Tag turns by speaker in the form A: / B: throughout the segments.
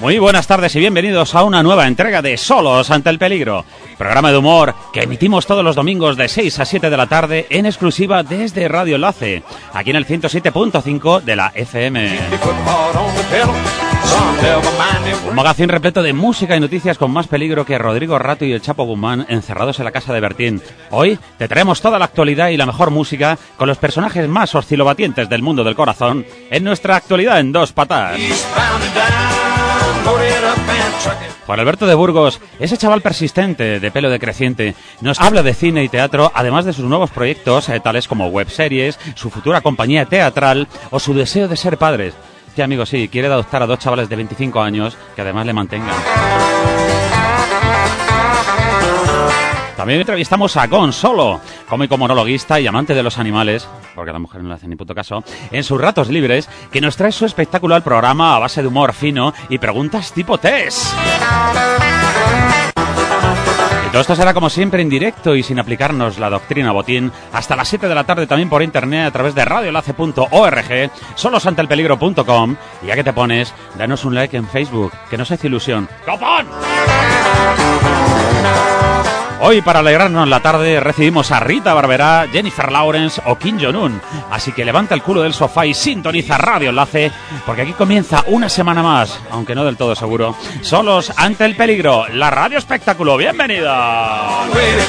A: Muy buenas tardes y bienvenidos a una nueva entrega de Solos ante el Peligro, programa de humor que emitimos todos los domingos de 6 a 7 de la tarde en exclusiva desde Radio Enlace, aquí en el 107.5 de la FM. Un magazín repleto de música y noticias con más peligro que Rodrigo Rato y el Chapo Guzmán encerrados en la casa de Bertín. Hoy te traemos toda la actualidad y la mejor música con los personajes más oscilobatientes del mundo del corazón en nuestra actualidad en dos patas. Juan Alberto de Burgos, ese chaval persistente, de pelo decreciente, nos habla de cine y teatro, además de sus nuevos proyectos, tales como webseries, su futura compañía teatral o su deseo de ser padres. Sí, amigo, sí, quiere adoptar a dos chavales de 25 años que además le mantengan. También entrevistamos a Gon Solo, cómico monologuista y amante de los animales, porque a la mujer no le hace ni puto caso, en sus ratos libres, que nos trae su espectacular programa a base de humor fino y preguntas tipo test. Y todo esto será como siempre en directo y sin aplicarnos la doctrina botín, hasta las 7 de la tarde también por internet a través de radioenlace.org, solosanteelpeligro.com, y ya que te pones, danos un like en Facebook, que no se hace ilusión. ¡Copón! Hoy, para alegrarnos la tarde, recibimos a Rita Barberá, Jennifer Lawrence o Kim Jong-un. Así que levanta el culo del sofá y sintoniza Radio Enlace, porque aquí comienza una semana más, aunque no del todo seguro, Solos ante el Peligro, la radio espectáculo. ¡Bienvenida!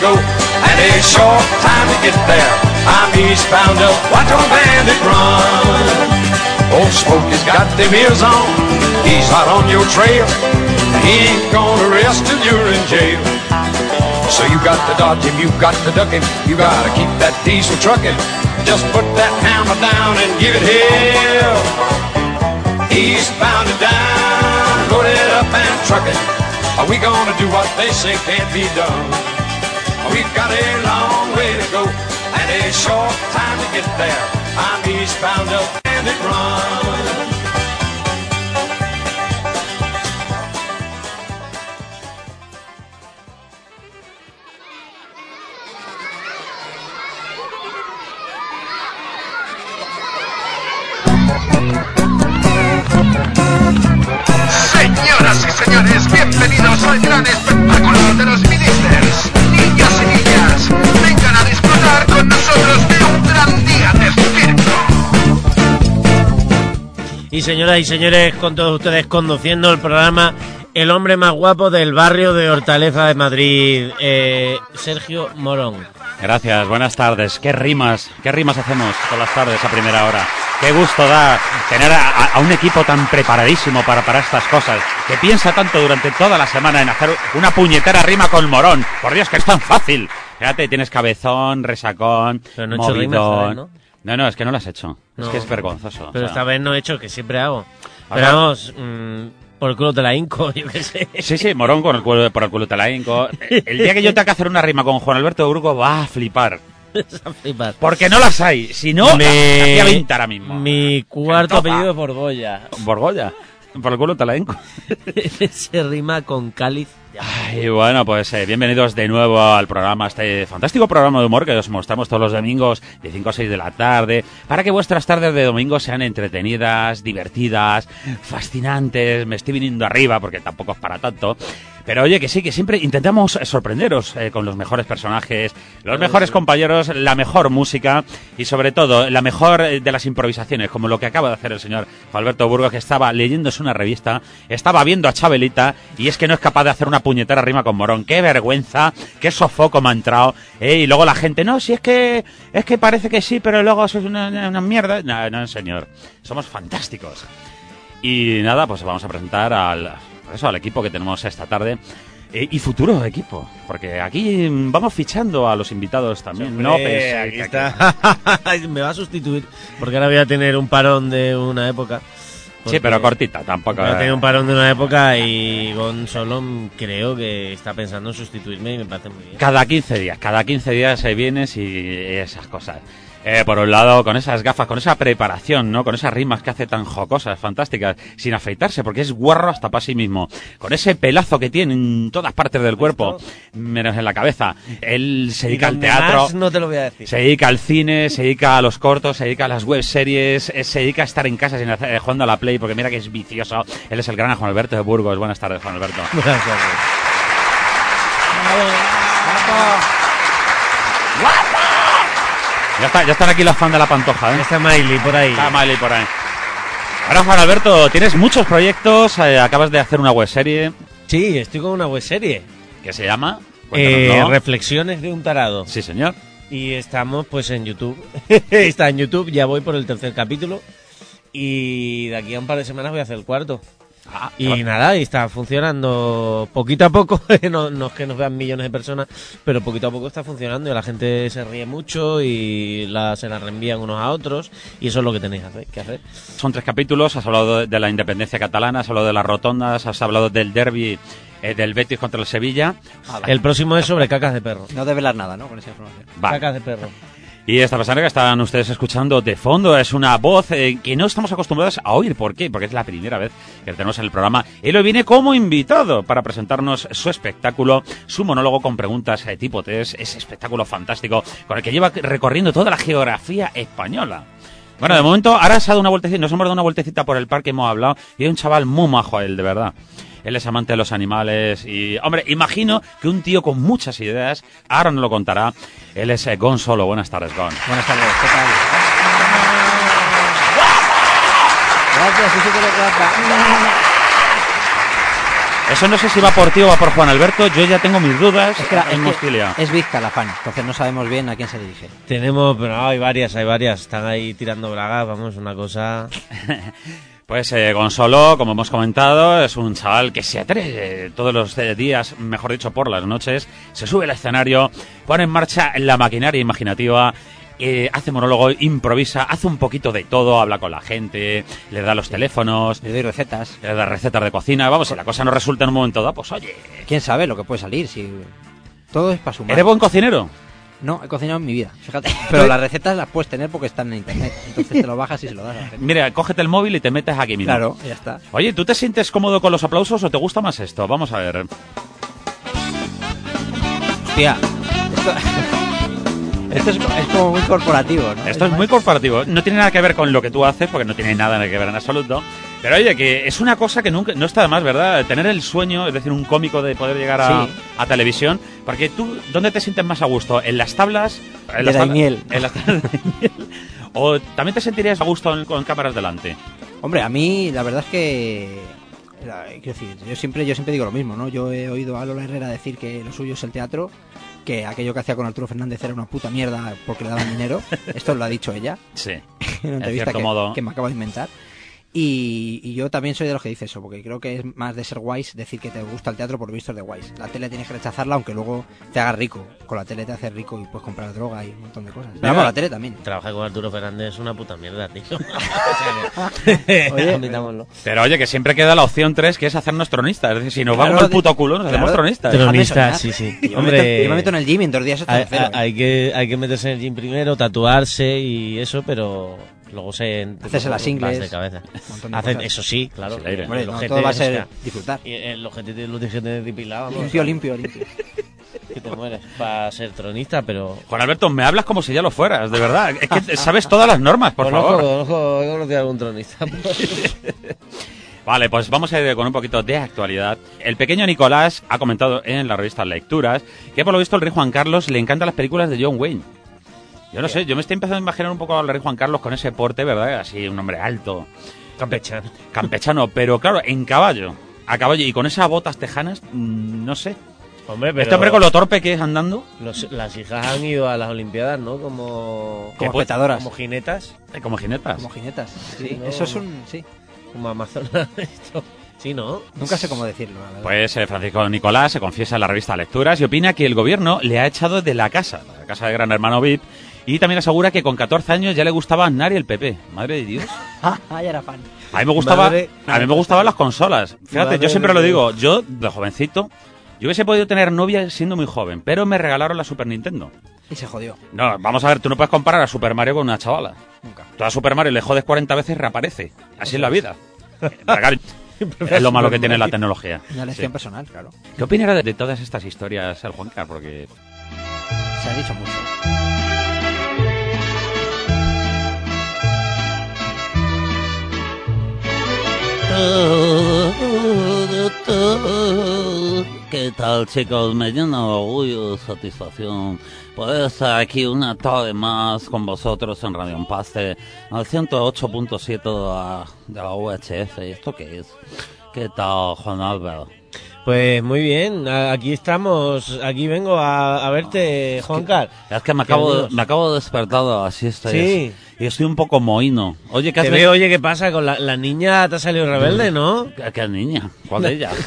B: So you got to dodge him, you got to duck him, you gotta keep that diesel trucking. Just put that hammer down and give it hell. Eastbound and down, load it up and truck it. Are we gonna do what they say can't be done? We've got a long way to go and a short time to get there. I'm eastbound up and it run.
C: Señoras y señores, bienvenidos al gran espectáculo de los ministers. Niños y niñas, vengan a disfrutar con nosotros de un gran día de circo.
D: Y señoras y señores, con todos ustedes conduciendo el programa El hombre más guapo del barrio de Hortaleza de Madrid, Sergio Morón.
A: Gracias, buenas tardes. ¿Qué rimas hacemos con las tardes a primera hora? Qué gusto da tener a un equipo tan preparadísimo para estas cosas, que piensa tanto durante toda la semana en hacer una puñetera rima con Morón. Por Dios, que es tan fácil. Fíjate, tienes cabezón, resacón,
D: pero no he hecho
A: movidón.
D: rimas, ¿no?
A: No, es que no lo has hecho.
D: No.
A: Es que es vergonzoso.
D: Pero
A: o sea,
D: esta vez no he hecho, que siempre hago.
A: Ahora-
D: Pero vamos, por el culo te la hinco, yo qué sé.
A: Sí, Morón por el culo te la hinco. El día que yo tenga que hacer una rima con Juan Alberto de Burgos va a flipar.
D: A flipar.
A: Porque no las hay. Si no, hacía 20 ahora mismo.
D: Mi cuarto
A: Topa.
D: apellido es Borgoya.
A: Borgoya. Por el culo te la hinco.
D: Se rima con cáliz.
A: Ay, bueno, pues bienvenidos de nuevo al programa, este fantástico programa de humor que os mostramos todos los domingos de 5 a 6 de la tarde, para que vuestras tardes de domingo sean entretenidas, divertidas, fascinantes. Me estoy viniendo arriba porque tampoco es para tanto. Pero oye, que sí, que siempre intentamos sorprenderos con los mejores personajes, los mejores compañeros, la mejor música y sobre todo la mejor de las improvisaciones, como lo que acaba de hacer el señor Juan Alberto Burgos, que estaba leyéndose una revista, estaba viendo a Chabelita y es que no es capaz de hacer una puñetera rima con Morón. ¡Qué vergüenza! ¡Qué sofoco me ha entrado! Y luego la gente, no, si es que parece que sí, pero luego sois una mierda. No, señor, somos fantásticos. Y nada, pues vamos a presentar al equipo que tenemos esta tarde y futuro equipo, porque aquí vamos fichando a los invitados también. No,
D: aquí está. Me va a sustituir, porque ahora voy a tener un parón de una época.
A: Sí, pero cortita, tampoco.
D: Voy a tener un parón de una época y Gon Solo creo que está pensando en sustituirme y me parece muy bien.
A: Cada 15 días vienes y esas cosas. Por un lado, con esas gafas, con esa preparación, ¿no? Con esas rimas que hace tan jocosas, fantásticas, sin afeitarse, porque es guarro hasta para sí mismo. Con ese pelazo que tiene en todas partes del cuerpo, menos en la cabeza. Él se dedica al teatro.
D: Más no te lo voy a decir.
A: Se dedica al cine, se dedica a los cortos, se dedica a las webseries, se dedica a estar en casa sin hacer, jugando a la Play ahí, porque mira que es vicioso. Él es el gran Juan Alberto de Burgos. Buenas tardes, Juan Alberto.
D: Buenas tardes.
A: Ya están aquí los fans de la Pantoja, ¿eh?
D: Está Miley por ahí.
A: Está Miley por ahí. Ahora, Juan Alberto, tienes muchos proyectos, acabas de hacer una webserie
D: Sí, estoy con una webserie.
A: que se llama... Cuéntanoslo.
D: Reflexiones de un tarado.
A: Sí, señor.
D: Y estamos pues en YouTube. Está en YouTube, ya voy por el 3er capítulo. Y de aquí a un par de semanas voy a hacer el 4. Y nada, y está funcionando poquito a poco. No es que nos vean millones de personas, pero poquito a poco está funcionando. Y la gente se ríe mucho y se la reenvían unos a otros. Y eso es lo que tenéis que hacer.
A: Son 3 capítulos, has hablado de la independencia catalana, has hablado de las rotondas, has hablado del derbi del Betis contra el Sevilla.
D: El próximo es sobre cacas de perro.
E: No develar nada, ¿no? Con esa información.
A: Vale.
D: Cacas de perro.
A: Y esta persona que están ustedes escuchando de fondo es una voz que no estamos acostumbrados a oír. ¿Por qué? Porque es la primera vez que lo tenemos en el programa. Él hoy viene como invitado para presentarnos su espectáculo, su monólogo con preguntas tipo test, ese espectáculo fantástico con el que lleva recorriendo toda la geografía española. Bueno, de momento, ahora se ha dado una vueltecita, nos hemos dado una vueltecita por el parque, hemos hablado, y hay un chaval muy majo él, de verdad. Él es amante de los animales y, hombre, imagino que un tío con muchas ideas, ahora nos lo contará. Él es Gon Solo. Buenas tardes, Gon.
E: Buenas tardes, ¿qué tal? Gracias, sí que lo trata.
A: Eso no sé si va por ti o va por Juan Alberto, yo ya tengo mis dudas en
E: que
A: Mostilia.
E: es Vizca la fan, entonces no sabemos bien a quién se dirige.
D: Tenemos, pero hay varias. Están ahí tirando bragas, vamos, una cosa...
A: Pues Gonzalo, como hemos comentado, es un chaval que se atreve todos los días, mejor dicho por las noches, se sube al escenario, pone en marcha la maquinaria imaginativa, hace monólogo, improvisa, hace un poquito de todo, habla con la gente, le da los teléfonos,
E: Le doy recetas.
A: le da recetas de cocina. Vamos, si la cosa no resulta en un momento dado, pues oye...
E: ¿Quién sabe lo que puede salir? Si todo es para sumar.
A: ¿Eres buen cocinero?
E: No, he cocinado en mi vida, fíjate. Pero las recetas las puedes tener porque están en internet. Entonces te lo bajas y se lo das a la gente.
A: Mira, cógete el móvil y te metes aquí mismo.
E: Claro, ya está.
A: Oye, ¿tú te sientes cómodo con los aplausos o te gusta más esto? Vamos a ver.
E: Hostia, esto es como muy corporativo, ¿no?
A: Esto es muy corporativo. No tiene nada que ver con lo que tú haces, porque no tiene nada que ver en absoluto. Pero oye, que es una cosa que nunca no está de más, ¿verdad? Tener el sueño, es decir, un cómico de poder llegar a televisión. Porque tú, ¿dónde te sientes más a gusto? ¿En las tablas?
E: De Daimiel.
A: ¿En las tablas de Daimiel? ¿O también te sentirías a gusto con cámaras delante?
E: Hombre, a mí la verdad es que... Quiero decir, yo siempre digo lo mismo, ¿no? Yo he oído a Lola Herrera decir que lo suyo es el teatro, que aquello que hacía con Arturo Fernández era una puta mierda porque le daban dinero. Esto lo ha dicho ella.
A: Sí.
E: En una
A: En
E: entrevista
A: cierto modo.
E: que me acabo de inventar. Y yo también soy de los que dice eso, porque creo que es más de ser guays decir que te gusta el teatro por vistos de guays. La tele tienes que rechazarla, aunque luego te hagas rico. Con la tele te haces rico y puedes comprar droga y un montón de cosas. Pero vamos, la tele también.
D: Trabajar con Arturo Fernández es una puta mierda, tío.
E: Oye,
D: Admitámoslo.
A: Pero oye, que siempre queda la opción 3, que es hacernos tronistas. Es decir, si nos vamos
E: Claro,
A: al puto culo, nos hacemos
E: claro.
A: tronistas.
D: Tronistas,
E: Déjame
D: sí,
E: soñar.
D: sí.
E: Yo
D: Hombre,
E: me meto en el gym y en 2 días estoy en cero.
D: hay que meterse en el gym primero, tatuarse y eso, pero luego
E: Hacerse las ingles,
D: de cabeza.
E: un montón de
D: Hacen,
E: cosas.
D: eso sí, claro.
A: Sí, el aire.
E: Hombre,
D: El
E: no,
D: ojete,
E: todo va a
D: o
E: ser
D: sea,
E: disfrutar.
D: y el ojete lo tienes que tener depilado, vamos,
E: Limpio.
D: que te mueres para ser tronista, pero...
A: Juan Alberto, me hablas como si ya lo fueras, de verdad. Es que sabes todas las normas, por favor.
D: Conozco, he conocido a algún tronista.
A: Vale, pues vamos a ir con un poquito de actualidad. El pequeño Nicolás ha comentado en la revista Lecturas que por lo visto el rey Juan Carlos le encantan las películas de John Wayne. Yo no sé, yo me estoy empezando a imaginar un poco al rey Juan Carlos con ese porte, ¿verdad? Así, un hombre alto, campechano, pero claro, en caballo, a caballo y con esas botas tejanas, no sé.
D: Hombre, pero...
A: Este hombre con lo torpe que es andando,
D: Las hijas han ido a las Olimpiadas, ¿no? Como
E: espectadoras.
D: Como jinetas,
A: como jinetas.
E: Como jinetas. Sí,
D: No,
E: eso es un... Sí.
D: como amazonas. Esto. Sí, ¿no?
E: Nunca sé cómo decirlo, la verdad.
A: Pues Francisco Nicolás se confiesa en la revista Lecturas y opina que el gobierno le ha echado de la casa de Gran Hermano VIP, y también asegura que con 14 años ya le gustaba Aznar y el PP. Madre de Dios.
E: Ya era fan.
A: A mí me gustaban las consolas. Fíjate,
D: Madre
A: yo siempre
D: de
A: lo
D: Dios.
A: digo, yo de jovencito, yo hubiese podido tener novia siendo muy joven, pero me regalaron la Super Nintendo.
E: Y se jodió.
A: No, vamos a ver, tú no puedes comparar a Super Mario con una chavala.
E: Nunca.
A: Tú a Super Mario le jodes 40 veces y reaparece. Así es la vida. Es lo malo que tiene la tecnología.
E: Una elección
A: Sí.
E: personal, claro.
A: ¿Qué opinará de todas estas historias el Juancar? Porque
E: Se ha dicho mucho.
A: ¿Qué tal, chicos? Me llena de orgullo y satisfacción poder estar aquí una tarde más con vosotros en Radio Empaste, al 108.7 de la UHF. ¿Esto qué es? ¿Qué tal, Juan Álvaro?
D: Pues muy bien, aquí estamos, aquí vengo a verte, Juancar.
A: Es que me acabo de despertar de la siesta
D: Sí.
A: y estoy un poco mohino. Oye, ¿qué has
D: Te veo, oye, ¿qué pasa? Con la niña te ha salido rebelde, ¿no?
A: ¿Qué niña? ¿Cuál de ella?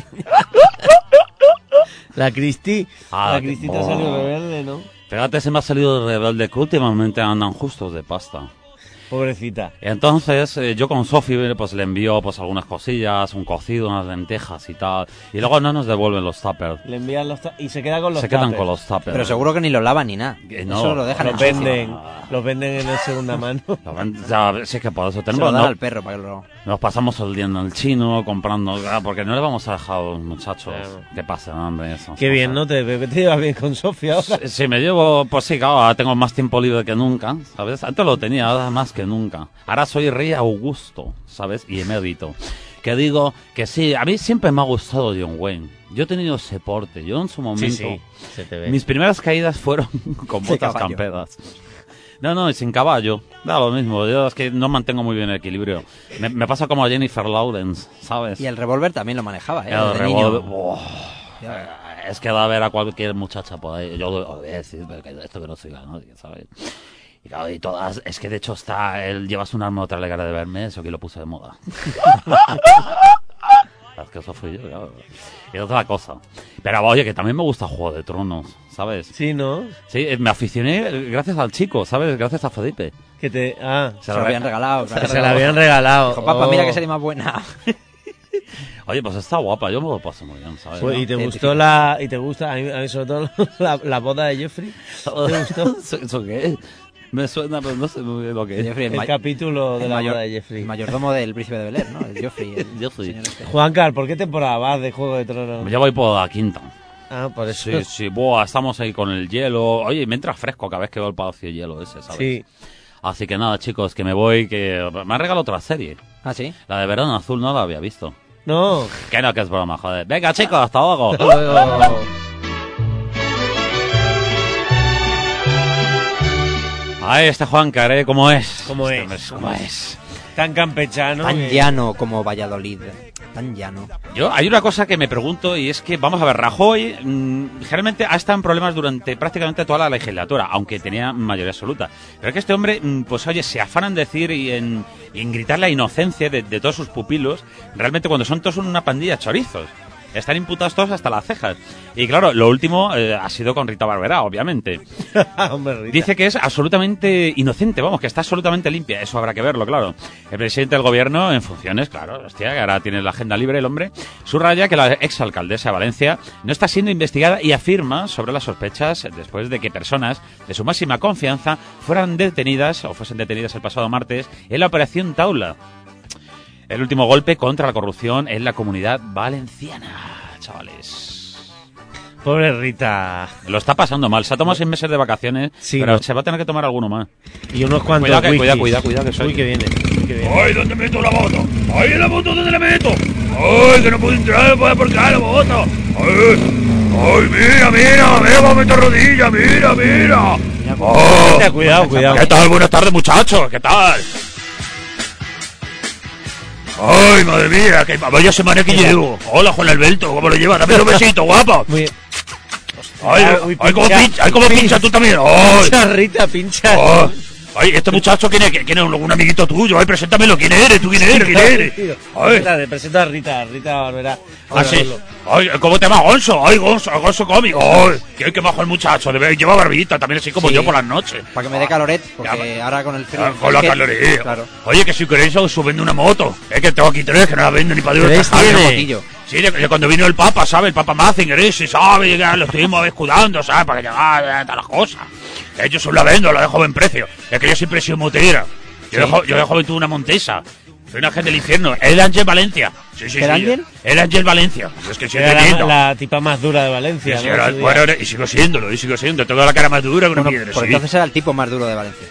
D: La Cristi.
A: Ah,
D: La Cristi te ha salido rebelde, ¿no?
A: Fíjate, se me ha salido rebelde que últimamente andan justos de pasta.
D: Pobrecita.
A: Entonces, yo con Sofi pues le envío pues algunas cosillas, un cocido, unas lentejas y tal. Y luego no nos devuelven los tuppers.
D: Le envían y se queda con los
A: Se quedan
D: tuppers.
A: con los tuppers.
E: Pero seguro que ni lo lavan ni nada.
A: Que no.
E: Eso lo dejan
D: Los
E: en sucio.
D: venden, los venden en el segunda mano.
A: Ya, sí que por eso
E: Se
A: tenemos,
E: lo dan
A: ¿no?
E: al perro para que lo...
A: Nos pasamos el día en el chino comprando, porque no le vamos a dejar a los muchachos
D: Claro.
A: que pasen hambre. Esas
D: Qué bien,
A: cosas.
D: ¿no? Te llevas bien con Sofía ahora.
A: Si me llevo, pues sí, claro, ahora tengo más tiempo libre que nunca, ¿sabes? Antes lo tenía, ahora más que nunca. Ahora soy rey Augusto, ¿sabes? Y emérito. Que digo que sí, a mí siempre me ha gustado John Wayne. Yo he tenido ese porte, yo en su momento...
D: Sí, se te ve.
A: Mis primeras caídas fueron con
E: De
A: botas
E: caballo.
A: camperas. No, y sin caballo. Da lo mismo. Yo es que no mantengo muy bien el equilibrio. Me pasa como a Jennifer Lawrence, ¿sabes?
E: Y el revólver también lo manejaba, ¿eh?
A: El
E: De niño.
A: revólver, es que da a ver a cualquier muchacha por ahí. Yo lo voy a decir, pero que esto que no soy la nadie, ¿sabes? Y claro, y todas, es que de hecho llevas un arma otra legal de verme, eso que lo puse de moda. Es que eso fui yo, claro. Y otra cosa. Pero oye, que también me gusta Juego de Tronos, ¿sabes?
D: Sí, ¿no?
A: Sí, me aficioné gracias al chico, ¿sabes? Gracias a Felipe.
D: Que te... Ah,
E: Se lo habían regalado. claro.
D: se la habían regalado.
E: Dijo, papá,
D: Oh.
E: mira que serie más buena.
A: Oye, pues está guapa, yo me lo paso muy bien, ¿sabes?
D: Pues,
A: ¿no?
D: ¿y te gustó la... y te gusta, a mí sobre todo la boda de Jeffrey? ¿Te gustó?
A: ¿Eso qué es? Me suena, pero no sé muy bien lo que es.
E: Jeffrey,
D: El capítulo de la boda de Jeffrey.
E: el mayordomo del príncipe de Bel-Air, ¿no? El Joffrey. El
A: Joffrey.
E: señor este.
D: Juancar, ¿por qué temporada vas de Juego de Tronos?
A: Ya voy por la quinta.
D: Ah, por eso.
A: Sí, sí, buah, estamos ahí con el hielo. Oye, me entra fresco cada vez que veo el Palacio de Hielo ese, ¿sabes?
D: Sí.
A: Así que nada, chicos, que me voy, que me han regalado otra serie.
E: Ah, ¿sí?
A: La de Verano Azul no la había visto.
D: No.
A: Que no, que es broma, joder. Venga, chicos, hasta luego.
D: Luego...
A: Ahí está Juan Caré, ¿cómo es?
D: ¿Cómo
A: Este
D: es?
A: hombre, ¿Cómo es?
D: Tan campechano.
E: Tan
D: que-
E: llano como Valladolid. Tan llano.
A: Yo, hay una cosa que me pregunto y es que, vamos a ver, Rajoy generalmente ha estado en problemas durante prácticamente toda la legislatura, aunque tenía mayoría absoluta. Pero es que este hombre, pues oye, se afana en decir y en gritar la inocencia de todos sus pupilos, realmente cuando son todos una pandilla de chorizos. Están imputados todos hasta las cejas. Y claro, lo último ha sido con Rita Barberá, obviamente.
D: Hombre, Rita.
A: Dice que es absolutamente inocente, vamos, que está absolutamente limpia. Eso habrá que verlo, claro. El presidente del gobierno, en funciones, claro, hostia, que ahora tiene la agenda libre el hombre, subraya que la exalcaldesa de Valencia no está siendo investigada y afirma sobre las sospechas después de que personas de su máxima confianza fueran detenidas, o fuesen detenidas el pasado martes, en la Operación Taula. El último golpe contra la corrupción en la Comunidad Valenciana, chavales.
D: Pobre Rita.
A: Lo está pasando mal. Se ha tomado 6 meses de vacaciones,
D: Sí,
A: pero
D: ¿no?
A: se va a tener que tomar alguno más.
D: Y unos cuantos
A: Cuidado,
D: whisky.
A: cuidado, que soy.
D: Uy, que viene. Uy, que viene.
B: ¡Ay, dónde meto la moto! ¡Ay, en la moto, dónde la meto! ¡Ay, que no puedo entrar por acá la moto! ¡Ay, mira, va a meter rodilla, mira! ¡Oh!
D: Cuidado.
B: ¿Qué tal? Buenas tardes, muchachos, ¿qué tal? ¡Ay, madre mía! Que vaya semana que llevo. Hola, Juan Alberto, ¿cómo lo llevas? Dame un besito, guapo.
D: Muy bien.
B: ¡Ay,
D: Uy,
B: cómo
D: pincha.
B: pincha tú también! ¡Ay!
D: Pincha, Rita, pincha.
B: Oh. Ay, este muchacho, ¿quién es? ¿Un amiguito tuyo? Ay, preséntamelo. ¿Quién eres? ¿Tú quién eres? Ay.
D: Espera, te presento a Rita Barberá.
B: Ah, sí. Ay, ¿cómo te llamas, Gonzo? Ay, Gonzo cómico. Ay, qué majo el muchacho. Lleva barbita también, así como
E: Sí.
B: yo por las noches.
E: Para que me dé caloret, porque ahora con el frío...
B: Con la
E: es que-
B: caloría.
E: Claro.
B: Oye, que si queréis os vendo una moto. Es que tengo aquí 3 que no la vendo ni para Dios.
D: ¿Tres
B: tajarme.
D: tiene?
E: Motillo.
B: Sí, de cuando vino el Papa, ¿sabes? El Papa Mazinger, ese, ¿sabes? Y que lo estuvimos escudando, ¿sabes? Para que llegara todas las cosas. Yo solo la vendo, la dejo en precio. Es que yo siempre he sido motera. Yo de joven tuve una Montesa. Soy un ángel del infierno. El Ángel Valencia. Sí.
E: ¿El Ángel?
B: El Ángel Valencia. Es que sigue
D: Era
B: teniendo.
D: la tipa más dura de Valencia. ¿no?
B: Bueno, y sigo siéndolo, y sigo siendo. Tengo la cara más dura que una
E: Bueno,
B: piedra.
E: pues
B: sí.
E: entonces era el tipo más duro de Valencia.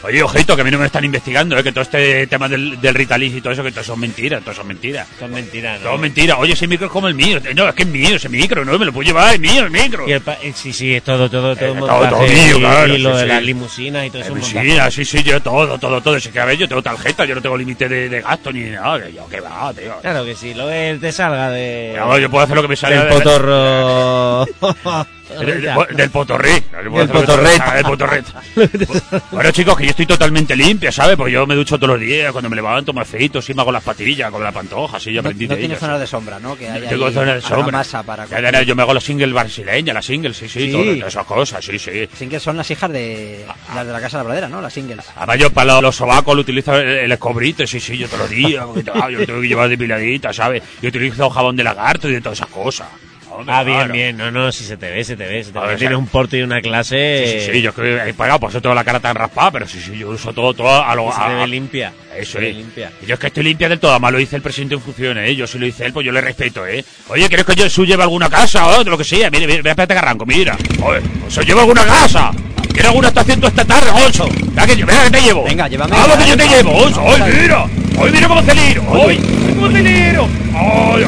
A: Oye, ojito, que a mí no me están investigando, que todo este tema del Ritalin y todo eso, que todo son mentiras,
D: Son mentiras, ¿no?
A: Todo mentira. Oye, ese micro es como el mío. No, es que es mío ese micro, no me lo puedo llevar, es mío el micro.
D: Y sí, es todo
A: todo
D: montaje,
A: mío, claro,
D: y lo
A: sí,
D: de
A: sí.
D: las limusinas y todo eso.
A: Sí, yo todo. Si es que a ver, yo tengo tarjeta, yo no tengo límite de gasto ni nada. Que va, tío.
D: Claro que sí, lo que te salga de...
A: Pero yo puedo hacer lo que me sale
D: del potorro...
A: Del potorrí.
D: Del potorret.
A: Del potorret. Bueno, chicos, que yo estoy totalmente limpia, ¿sabes? Porque yo me ducho todos los días, cuando me levanto me afeito, sí me hago las patillas con la pantoja, sí, yo aprendí
E: No
A: de
E: tiene
A: ellos.
E: zonas de sombra, ¿no? Que hay
A: Tengo
E: ahí
A: zonas de sombra.
E: masa para...
A: Yo me hago los singles brasileñas, las singles, sí, todas esas cosas, sí.
E: Singles son las hijas de las de la Casa Labradera, ¿no? Las singles.
A: Además yo para los sobacos lo utilizo el escobrite, sí, yo todos los días, porque yo tengo que llevar depiladita, ¿sabes? Yo utilizo jabón de lagarto y de todas esas cosas. Hombre,
D: bien, no, si se te ve.
A: A ver,
D: Tienes un porte y una clase...
A: Sí, yo creo que he pagado, por eso tengo la cara tan raspada, pero sí, yo uso todo a lo...
D: Se te ve limpia.
A: Eso
D: se
A: es.
D: ve limpia.
A: Yo es que estoy limpia del todo, además lo dice el presidente en funciones, ¿eh? Yo si lo dice él, pues yo le respeto, ¿eh? Oye, ¿quieres que yo su lleve alguna casa o de lo que sea? Mira, espérate que arranco, mira. Oye, pues llevo alguna casa. ¿Quieres alguna estación tú esta tarde, Gonzo? Venga, que te llevo.
E: Venga, llévame.
A: Vamos que yo te llevo, Gonzo. ¡Ay, mira! ¡Ay, mira cómo acelero! ¡Ay, cómo acelero! ¡Ay,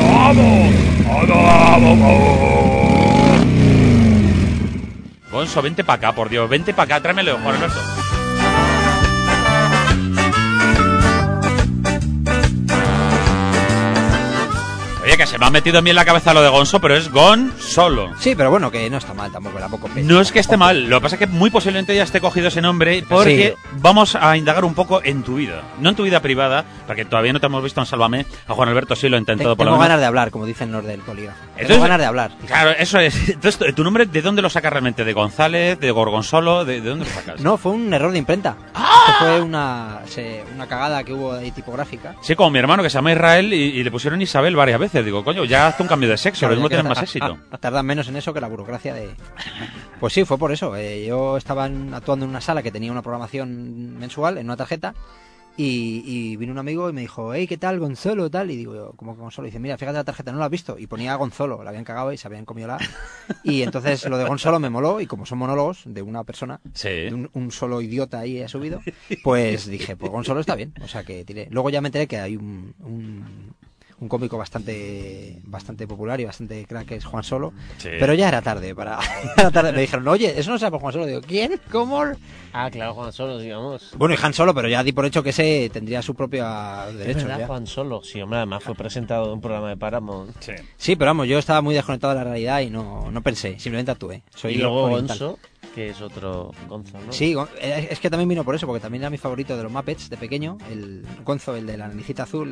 A: vamos! Gonzo, vente para acá, por Dios, vente para acá, tráemelo, Juan Alberto. Oye, que se me ha metido a mí en la cabeza lo de Gonzo, pero es Gon solo.
E: Sí, pero bueno, que no está mal tampoco, tampoco.
A: No es que esté mal, lo que pasa es que muy posiblemente ya esté cogido ese nombre porque vamos a indagar un poco en tu vida. No en tu vida privada, porque todavía no te hemos visto en Sálvame. A Juan Alberto sí lo he intentado por lo
E: Tengo
A: menos.
E: ganas de hablar, como dicen los del polígrafo.
A: Entonces,
E: Tengo ganas de hablar.
A: Claro, eso es. Entonces, ¿tu nombre de dónde lo sacas realmente? ¿De González? ¿De Gorgonzolo? ¿De dónde lo sacas?
E: No, fue un error de imprenta. Esto fue una cagada que hubo ahí tipográfica.
A: Sí, como mi hermano que se llama Israel y le pusieron Isabel varias veces. Digo, coño, ya hazte un cambio de sexo,
E: Claro,
A: lo mismo
E: ya que
A: tienes más éxito.
E: Tardan menos en eso que la burocracia de... Pues sí, fue por eso. Yo estaba actuando en una sala que tenía una programación mensual en una tarjeta y vino un amigo y me dijo, hey, ¿qué tal, Gonzalo? Tal. Y digo yo, ¿cómo que Gonzalo? Y dice, mira, fíjate la tarjeta, no la has visto. Y ponía Gonzalo, la habían cagado y se habían comido la... Y entonces lo de Gonzalo me moló y como son monólogos de una persona,
A: Sí.
E: de un solo idiota ahí ha subido, pues dije, pues Gonzalo está bien. O sea que tiré. Luego ya me enteré que hay un cómico bastante popular y bastante crack, que es Juan Solo,
A: Sí.
E: pero ya era tarde era tarde. Me dijeron, oye, eso no sea por Juan Solo. Digo, ¿quién? ¿Cómo?
D: Ah, claro, Juan Solo, digamos.
E: Bueno, y Han Solo, pero ya di por hecho que ese tendría su propio derecho.
D: Es verdad,
E: Ya.
D: Juan Solo. Sí, hombre, además fue presentado en un programa de Paramount.
A: Sí.
E: Sí, pero vamos, yo estaba muy desconectado de la realidad y no pensé, simplemente actué. Soy
D: Y luego
E: oriental.
D: Gonzo, que es otro Gonzo, ¿no?
E: Sí, es que también vino por eso, porque también era mi favorito de los Muppets de pequeño, el Gonzo, el de la naricita azul,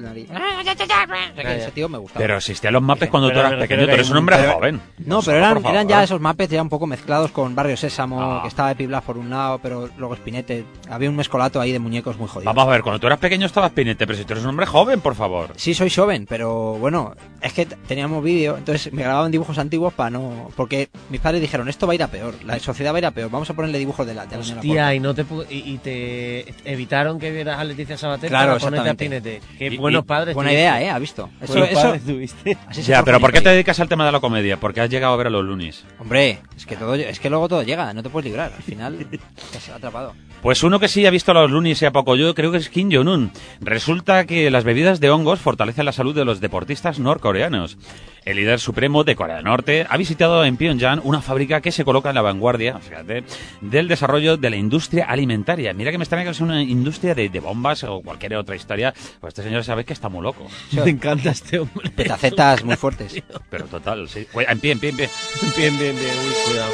E: O sea que ese tío me gustaba.
A: Pero existían los mapes cuando tú
D: Pero
A: eras
D: me
A: pequeño,
D: refiero
A: tú
D: que
A: eres
D: hay
A: un hombre
E: pero-
A: joven.
E: No,
A: Por
E: pero eran
A: favor.
E: ya esos Muppets ya un poco mezclados con Barrio Sésamo,
A: Ah.
E: que estaba Epi Blas por un lado, pero luego Spinette. Había un mezcolato ahí de muñecos muy jodidos.
A: Vamos a ver, cuando tú eras pequeño estabas pendiente, pero si tú eres un hombre joven, por favor.
E: Sí, soy joven, pero bueno, es que teníamos vídeo, entonces me grababan dibujos antiguos para no... Porque mis padres dijeron, esto va a ir a peor, la sociedad va a ir a peor, vamos a ponerle dibujos de la señora Porta.
D: Hostia, y te evitaron que vieras a Leticia Sabater
E: Claro,
D: para ponerte a
E: exactamente.
D: Pinete. Qué
A: Y-
D: buenos
A: y-
D: padres
E: Buena
D: tuviste.
E: idea, ¿eh? ¿Ha visto?
D: Buenos padres tuviste.
E: así se
A: Ya, pero ¿por qué te
E: profundizó ahí.
A: dedicas al tema de la comedia? Porque has llegado a ver a los Loonies.
E: Hombre, es que luego todo llega, no te puedes librar, al final estás atrapado.
A: Pues uno que sí ha visto a los Loonies y a poco yo creo que es Kim Jong-un. Resulta que las bebidas de hongos fortalecen la salud de los deportistas norcoreanos. El líder supremo de Corea del Norte ha visitado en Pyongyang una fábrica que se coloca en la vanguardia, fíjate, del desarrollo de la industria alimentaria. Mira que me extraña que es una industria de bombas o cualquier otra historia. Pues este señor sabe que está muy loco.
D: Me encanta este hombre.
E: Petacetas muy fuertes.
A: Pero total, sí. Oye, en pie.
D: Bien. Uy, cuidado.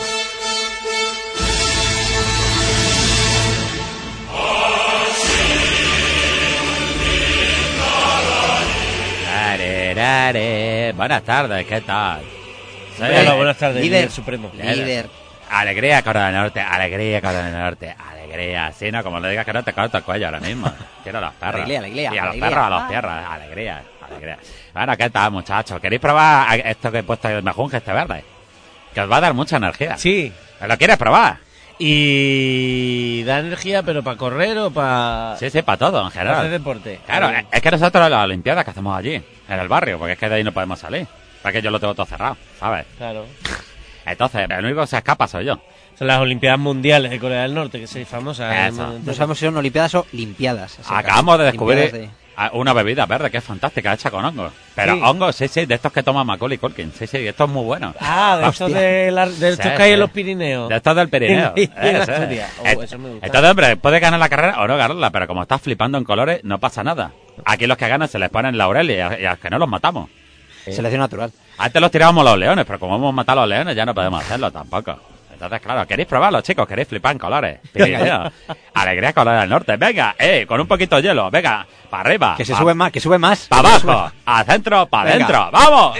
A: Buenas tardes, ¿qué tal?
D: Hola, buenas tardes,
E: líder
D: líder supremo.
E: Líder.
A: Alegría, Corea del Norte, alegría, Corea del Norte, alegría. Sí, no, como le digas que no te corta el cuello ahora mismo. Quiero a los perros.
E: Alegría,
A: Y a los
E: alegría.
A: perros, a los perros, alegría. Bueno, ¿qué tal, muchachos? ¿Queréis probar esto que he puesto en el mejunje, este verde? Que os va a dar mucha energía.
D: Sí.
A: ¿Lo quieres probar?
D: Y da energía, pero para correr o para
A: Sí, para todo, en
D: hacer
A: general.
D: deporte.
A: Claro, es que nosotros las Olimpiadas que hacemos allí, en el barrio, porque es que de ahí no podemos salir. Para que yo lo tengo todo cerrado, ¿sabes?
D: Claro.
A: Entonces, el único que se escapa soy yo.
D: Son las Olimpiadas Mundiales de Corea del Norte, que soy famosa.
A: Eso.
E: No sabemos si son olimpiadas o limpiadas. Así que,
A: Acabamos de descubrir
E: limpiadas
A: una bebida verde que es fantástica, hecha con hongos. Pero
D: Sí.
A: hongos, sí, de estos que toma Macaulay Culkin. Sí, esto es muy bueno.
D: Ah, de estos,
E: Hostia.
D: de estos
A: Sí,
D: que hay en
A: sí.
D: los Pirineos.
A: De estos del Pirineo.
D: Y en
A: Eso es.
D: Asturias. Eso me gusta.
A: Entonces, hombre, puedes ganar la carrera o no ganarla, pero como estás flipando en colores, no pasa nada. Aquí los que ganan se les ponen laureles y a los que no los matamos.
E: Selección natural.
A: Antes los tirábamos los leones, pero como hemos matado a los leones ya no podemos hacerlo tampoco. Entonces, claro, ¿queréis probarlo, chicos? ¿Queréis flipar en colores? Pirineo. Alegría colores del norte. Venga, con un poquito de hielo. Venga, para arriba.
E: Que se sube más, que sube más.
A: Para abajo, al centro, para
E: Venga.
A: adentro. ¡Vamos!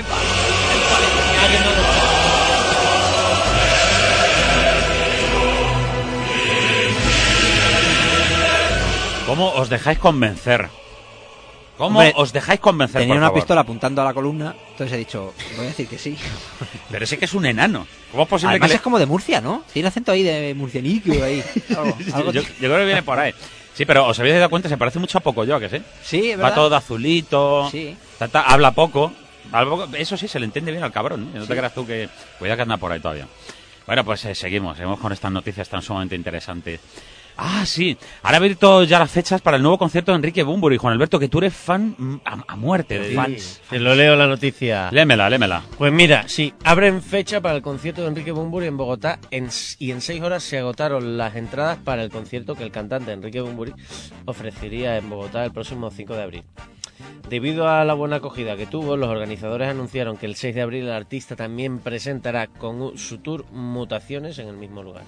A: ¿Cómo os dejáis convencer? ¿Cómo
E: Hombre,
A: os dejáis convencer,
E: Tenía
A: por
E: una
A: favor?
E: pistola apuntando a la columna, entonces he dicho, voy a decir que sí.
A: Pero sí que es un enano. ¿Cómo es posible
E: Además
A: que
E: es como de Murcia, ¿no? Tiene acento ahí de murcianico ahí. Algo
A: yo creo que viene por ahí. Sí, pero os habéis dado cuenta, se parece mucho a Pocoyo, ¿que sí?
E: Sí, es
A: Va
E: verdad.
A: todo de azulito.
E: Sí.
A: Habla poco. Eso sí, se le entiende bien al cabrón. ¿Eh? No te creas tú que... Cuidado que anda por ahí todavía. Bueno, pues seguimos con estas noticias tan sumamente interesantes. Ah, sí. Ahora he visto ya las fechas para el nuevo concierto de Enrique Bunbury. Juan Alberto, que tú eres fan a muerte de fans.
D: Te lo leo la noticia.
A: Lémela.
D: Pues mira, sí, abren fecha para el concierto de Enrique Bunbury en Bogotá y en 6 horas se agotaron las entradas para el concierto que el cantante Enrique Bunbury ofrecería en Bogotá el próximo 5 de abril. Debido a la buena acogida que tuvo, los organizadores anunciaron que el 6 de abril el artista también presentará con su tour Mutaciones en el mismo lugar.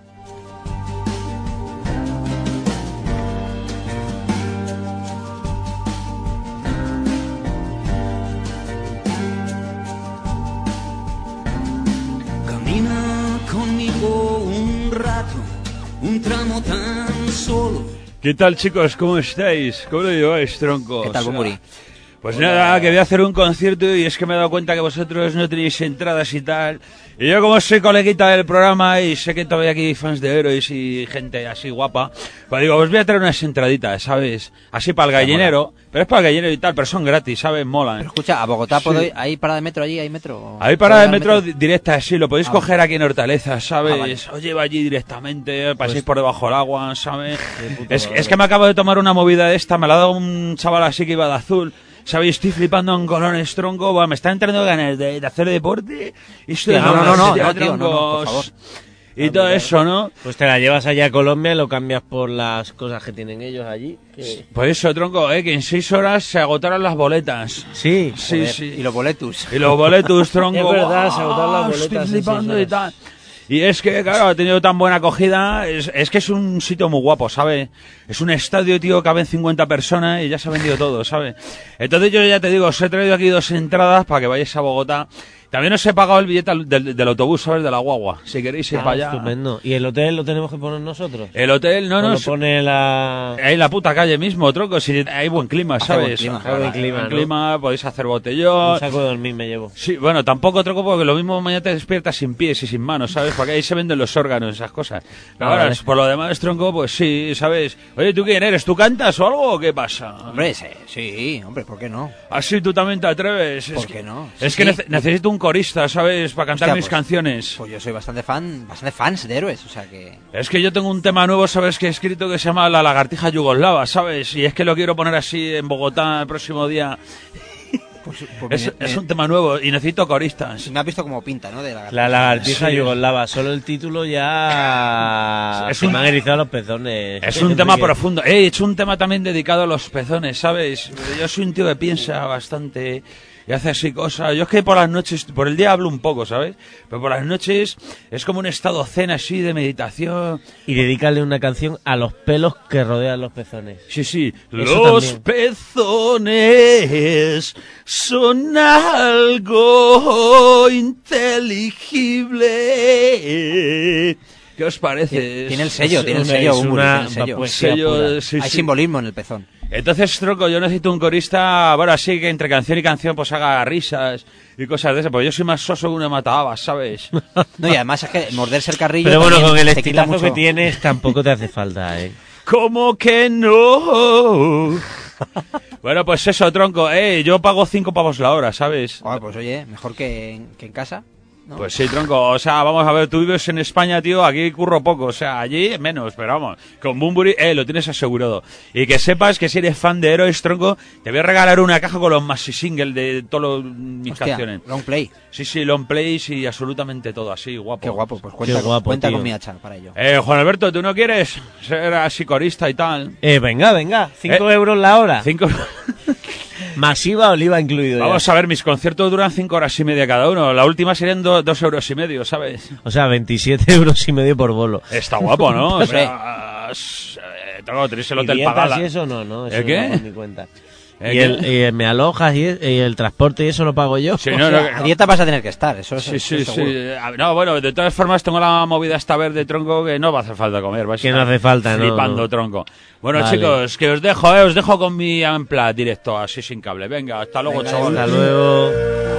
F: Camina conmigo un rato, un tramo tan solo.
G: ¿Qué tal, chicos? ¿Cómo estáis? ¿Cómo lo lleváis, troncos?
E: ¿Qué tal, Bunbury?
G: Pues nada, que voy a hacer un concierto y es que me he dado cuenta que vosotros no tenéis entradas y tal. Y yo, como soy coleguita del programa y sé que todavía aquí hay fans de héroes y gente así guapa, pues digo, os voy a traer unas entraditas, ¿sabes? Así para el gallinero, pero es para el gallinero y tal, pero son gratis, ¿sabes? Molan.
E: Pero escucha, a Bogotá
G: Sí.
E: ¿puedo ir? ¿Hay parada de metro allí? ¿Hay metro?
G: Hay
E: ¿Puedo
G: parada de
E: ir al
G: metro directa, sí, lo podéis
E: Ah,
G: coger aquí en Hortaleza, ¿sabes?
E: vale.
G: Os lleva allí directamente, paséis por debajo del agua, ¿sabes?
D: puta
G: Es que me acabo de tomar una movida de esta, me la ha dado un chaval así que iba de azul. ¿Sabéis? Estoy flipando en colores, tronco. Buah, me está entrando ganas de hacer deporte. Y estoy
E: Tío, no,
G: ganas
E: no, no,
G: de
E: no, tío, no, no, por favor.
G: Y todo eso, ¿no?
D: Pues te la llevas allá a Colombia y lo cambias por las cosas que tienen ellos allí.
G: Pues eso, tronco, que en 6 horas se agotaron las boletas.
D: Sí,
G: Sí,
E: Joder,
G: sí.
E: Y los boletus.
G: Y los boletos, tronco.
D: Es verdad,
G: ¡guau!
D: se agotaron las boletas
G: Estoy
D: en
G: flipando
D: 6
G: y tal.
D: horas.
G: Y es que, claro, ha tenido tan buena acogida. Es que es un sitio muy guapo, ¿sabes? Es un estadio, tío, caben 50 personas y ya se ha vendido todo, ¿sabes? Entonces yo ya te digo, os he traído aquí 2 entradas para que vayáis a Bogotá. También os he pagado el billete del autobús, ¿sabes? De la guagua. Si queréis ir para allá.
D: Estupendo. ¿Y el hotel lo tenemos que poner nosotros?
G: El hotel, no,
D: ¿O
G: no.
D: lo pone la...
G: Hay la puta calle mismo, tronco. Si hay buen clima,
E: Hace
G: ¿sabes?
E: buen clima.
D: Hace buen clima,
G: Buen
D: ¿no?
G: clima, podéis hacer botellón.
D: Un saco de dormir me llevo.
G: Sí, bueno, tampoco troco porque lo mismo mañana te despiertas sin pies y sin manos, ¿sabes? Porque ahí se venden los órganos y esas cosas. Pero ahora,
E: vale.
G: por lo demás, tronco, pues sí, ¿sabes? Oye, ¿tú quién eres? ¿Tú cantas o algo o qué pasa?
E: Hombre, sí, hombre, ¿por qué no?
G: Así tú también te atreves.
E: ¿Por qué no?
G: Es
E: Sí,
G: que
E: sí.
G: necesito un corista, ¿sabes? Para cantar
E: Hostia,
G: mis
E: pues-
G: canciones.
E: Pues yo soy bastante fans de héroes, o sea que...
G: Es que yo tengo un tema nuevo, ¿sabes? Que he escrito que se llama La lagartija yugoslava, ¿sabes? Y es que lo quiero poner así en Bogotá el próximo día.
E: Pues
G: Es un tema nuevo y necesito coristas.
E: me has visto como pinta, ¿no? De
D: La lagartija
G: Sí.
D: yugoslava. Solo el título ya...
G: Es
D: Se
G: un-
D: me han erizado los pezones.
G: Es un tema profundo. He hecho un tema también dedicado a los pezones, ¿sabes? Yo soy un tío que piensa bastante y hace así cosas. Yo es que por las noches, por el día hablo un poco, ¿sabes? Pero por las noches es como un estado zen así de meditación.
D: Y dedícale una canción a los pelos que rodean los pezones.
G: Sí, sí.
D: Eso
G: Los
D: también.
G: pezones son algo inteligible. ¿Qué os parece?
E: Tiene el sello,
D: Es
E: tiene el
D: una-
E: sello,
D: es
E: Bunbury,
D: una
E: tiene el sello.
D: poesía
G: Sello,
D: pura.
G: sí,
E: Hay
G: sí.
E: simbolismo en el pezón.
G: Entonces, troco, yo necesito un corista, bueno, así que entre canción y canción pues haga risas y cosas de esas, porque yo soy más soso que una matabas, ¿sabes?
E: No, y además es que morderse el carrillo...
D: Pero bueno,
E: también
D: con el
E: te quita
D: estilazo que
E: mucho.
D: tienes tampoco te hace falta, ¿eh?
G: ¿Cómo que no? Bueno, pues eso, tronco, yo pago 5 pavos la hora, ¿sabes?
E: Ah, pues oye, mejor que en casa. ¿no?
G: Pues sí, tronco, o sea, vamos a ver, tú vives en España, tío, aquí curro poco, o sea, allí menos, pero vamos, con Bunbury, lo tienes asegurado. Y que sepas que si eres fan de Heroes, tronco, te voy a regalar una caja con los maxi single de todas mis
E: Hostia,
G: canciones.
E: long play.
G: Sí, long plays y absolutamente todo, así, guapo.
E: Qué guapo, pues
D: Qué guapo,
E: cuenta
D: tío.
E: con mi hacha para ello.
G: Juan Alberto, ¿tú no quieres ser así corista y tal?
D: Venga, 5 euros la hora.
G: 5...
D: Masiva oliva incluido. ya.
G: Vamos a ver, mis conciertos duran 5 horas y media cada uno. La última serían 2 euros y medio, ¿sabes?
D: O sea, 27 euros y medio por bolo.
G: Está guapo, ¿no? O
E: Hombre.
G: sea, tenéis el hotel
D: ¿Y dietas
G: pagado.
D: y eso no? Eso
G: ¿El qué?
D: no pago ni cuenta.
G: ¿El
D: Y
G: qué?
D: me alojas y el transporte y eso lo pago yo.
G: Sí,
E: O
G: no,
E: sea,
G: no,
E: a dieta vas a tener que estar, eso es
G: Sí,
E: eso
G: sí,
E: es seguro.
G: sí. No, bueno, de todas formas tengo la movida esta verde, tronco, que no va a hacer falta comer. vais a
D: Que no
G: estar
D: hace falta, ¿no?
G: flipando,
D: No.
G: tronco. Bueno,
D: Vale.
G: chicos, que os dejo con mi ampla directo, así sin cable. Venga, hasta luego,
E: Venga,
G: chavales.
D: Hasta luego.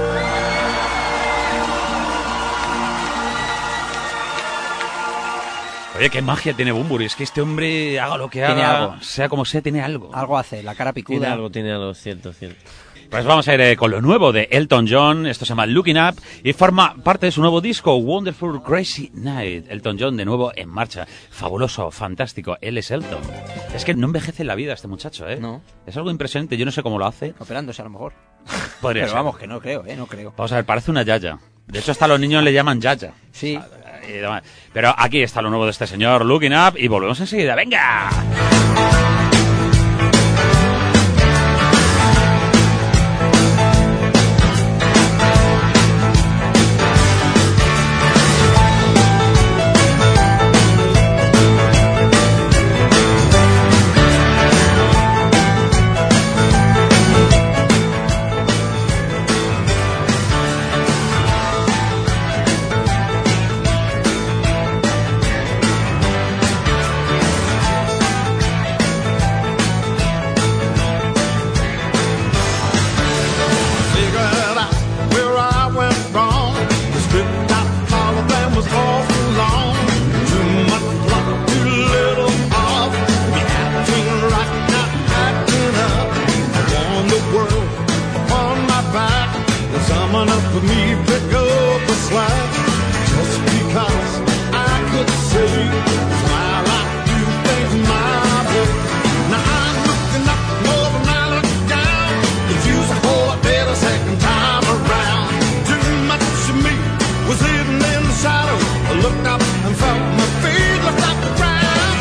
G: Oye, qué magia tiene Bunbury. Es que este hombre, haga lo que
E: Tiene
G: haga,
E: algo.
G: sea como sea, tiene algo.
E: Algo hace, la cara picuda.
D: Tiene algo, cierto.
G: Pues vamos a ir con lo nuevo de Elton John. Esto se llama Looking Up y forma parte de su nuevo disco, Wonderful Crazy Night. Elton John de nuevo en marcha. Fabuloso, fantástico. Él es Elton. Es que no envejece la vida este muchacho, ¿eh?
E: No.
G: Es algo impresionante. Yo no sé cómo lo hace.
E: Operándose a lo mejor.
G: Podría
E: Pero
G: ser.
E: vamos, que no creo, no creo.
G: Vamos a ver, parece una yaya. De hecho, hasta los niños le llaman yaya.
E: Sí.
G: Y demás. Pero aquí está lo nuevo de este señor, Looking Up, y volvemos enseguida. ¡Venga!
B: Figured out where I went wrong. The script I followed them was awful long. Too much plot, too little of me acting right, not acting up. I won the world upon my back. There's someone up for me, pick up the slack. Just because I could see while I do things my way. Now I'm looking up more than I look down. Confuse a whole lot better second time around. Too much of me was hidden in the shadow. I looked up and felt my feet lift off the ground.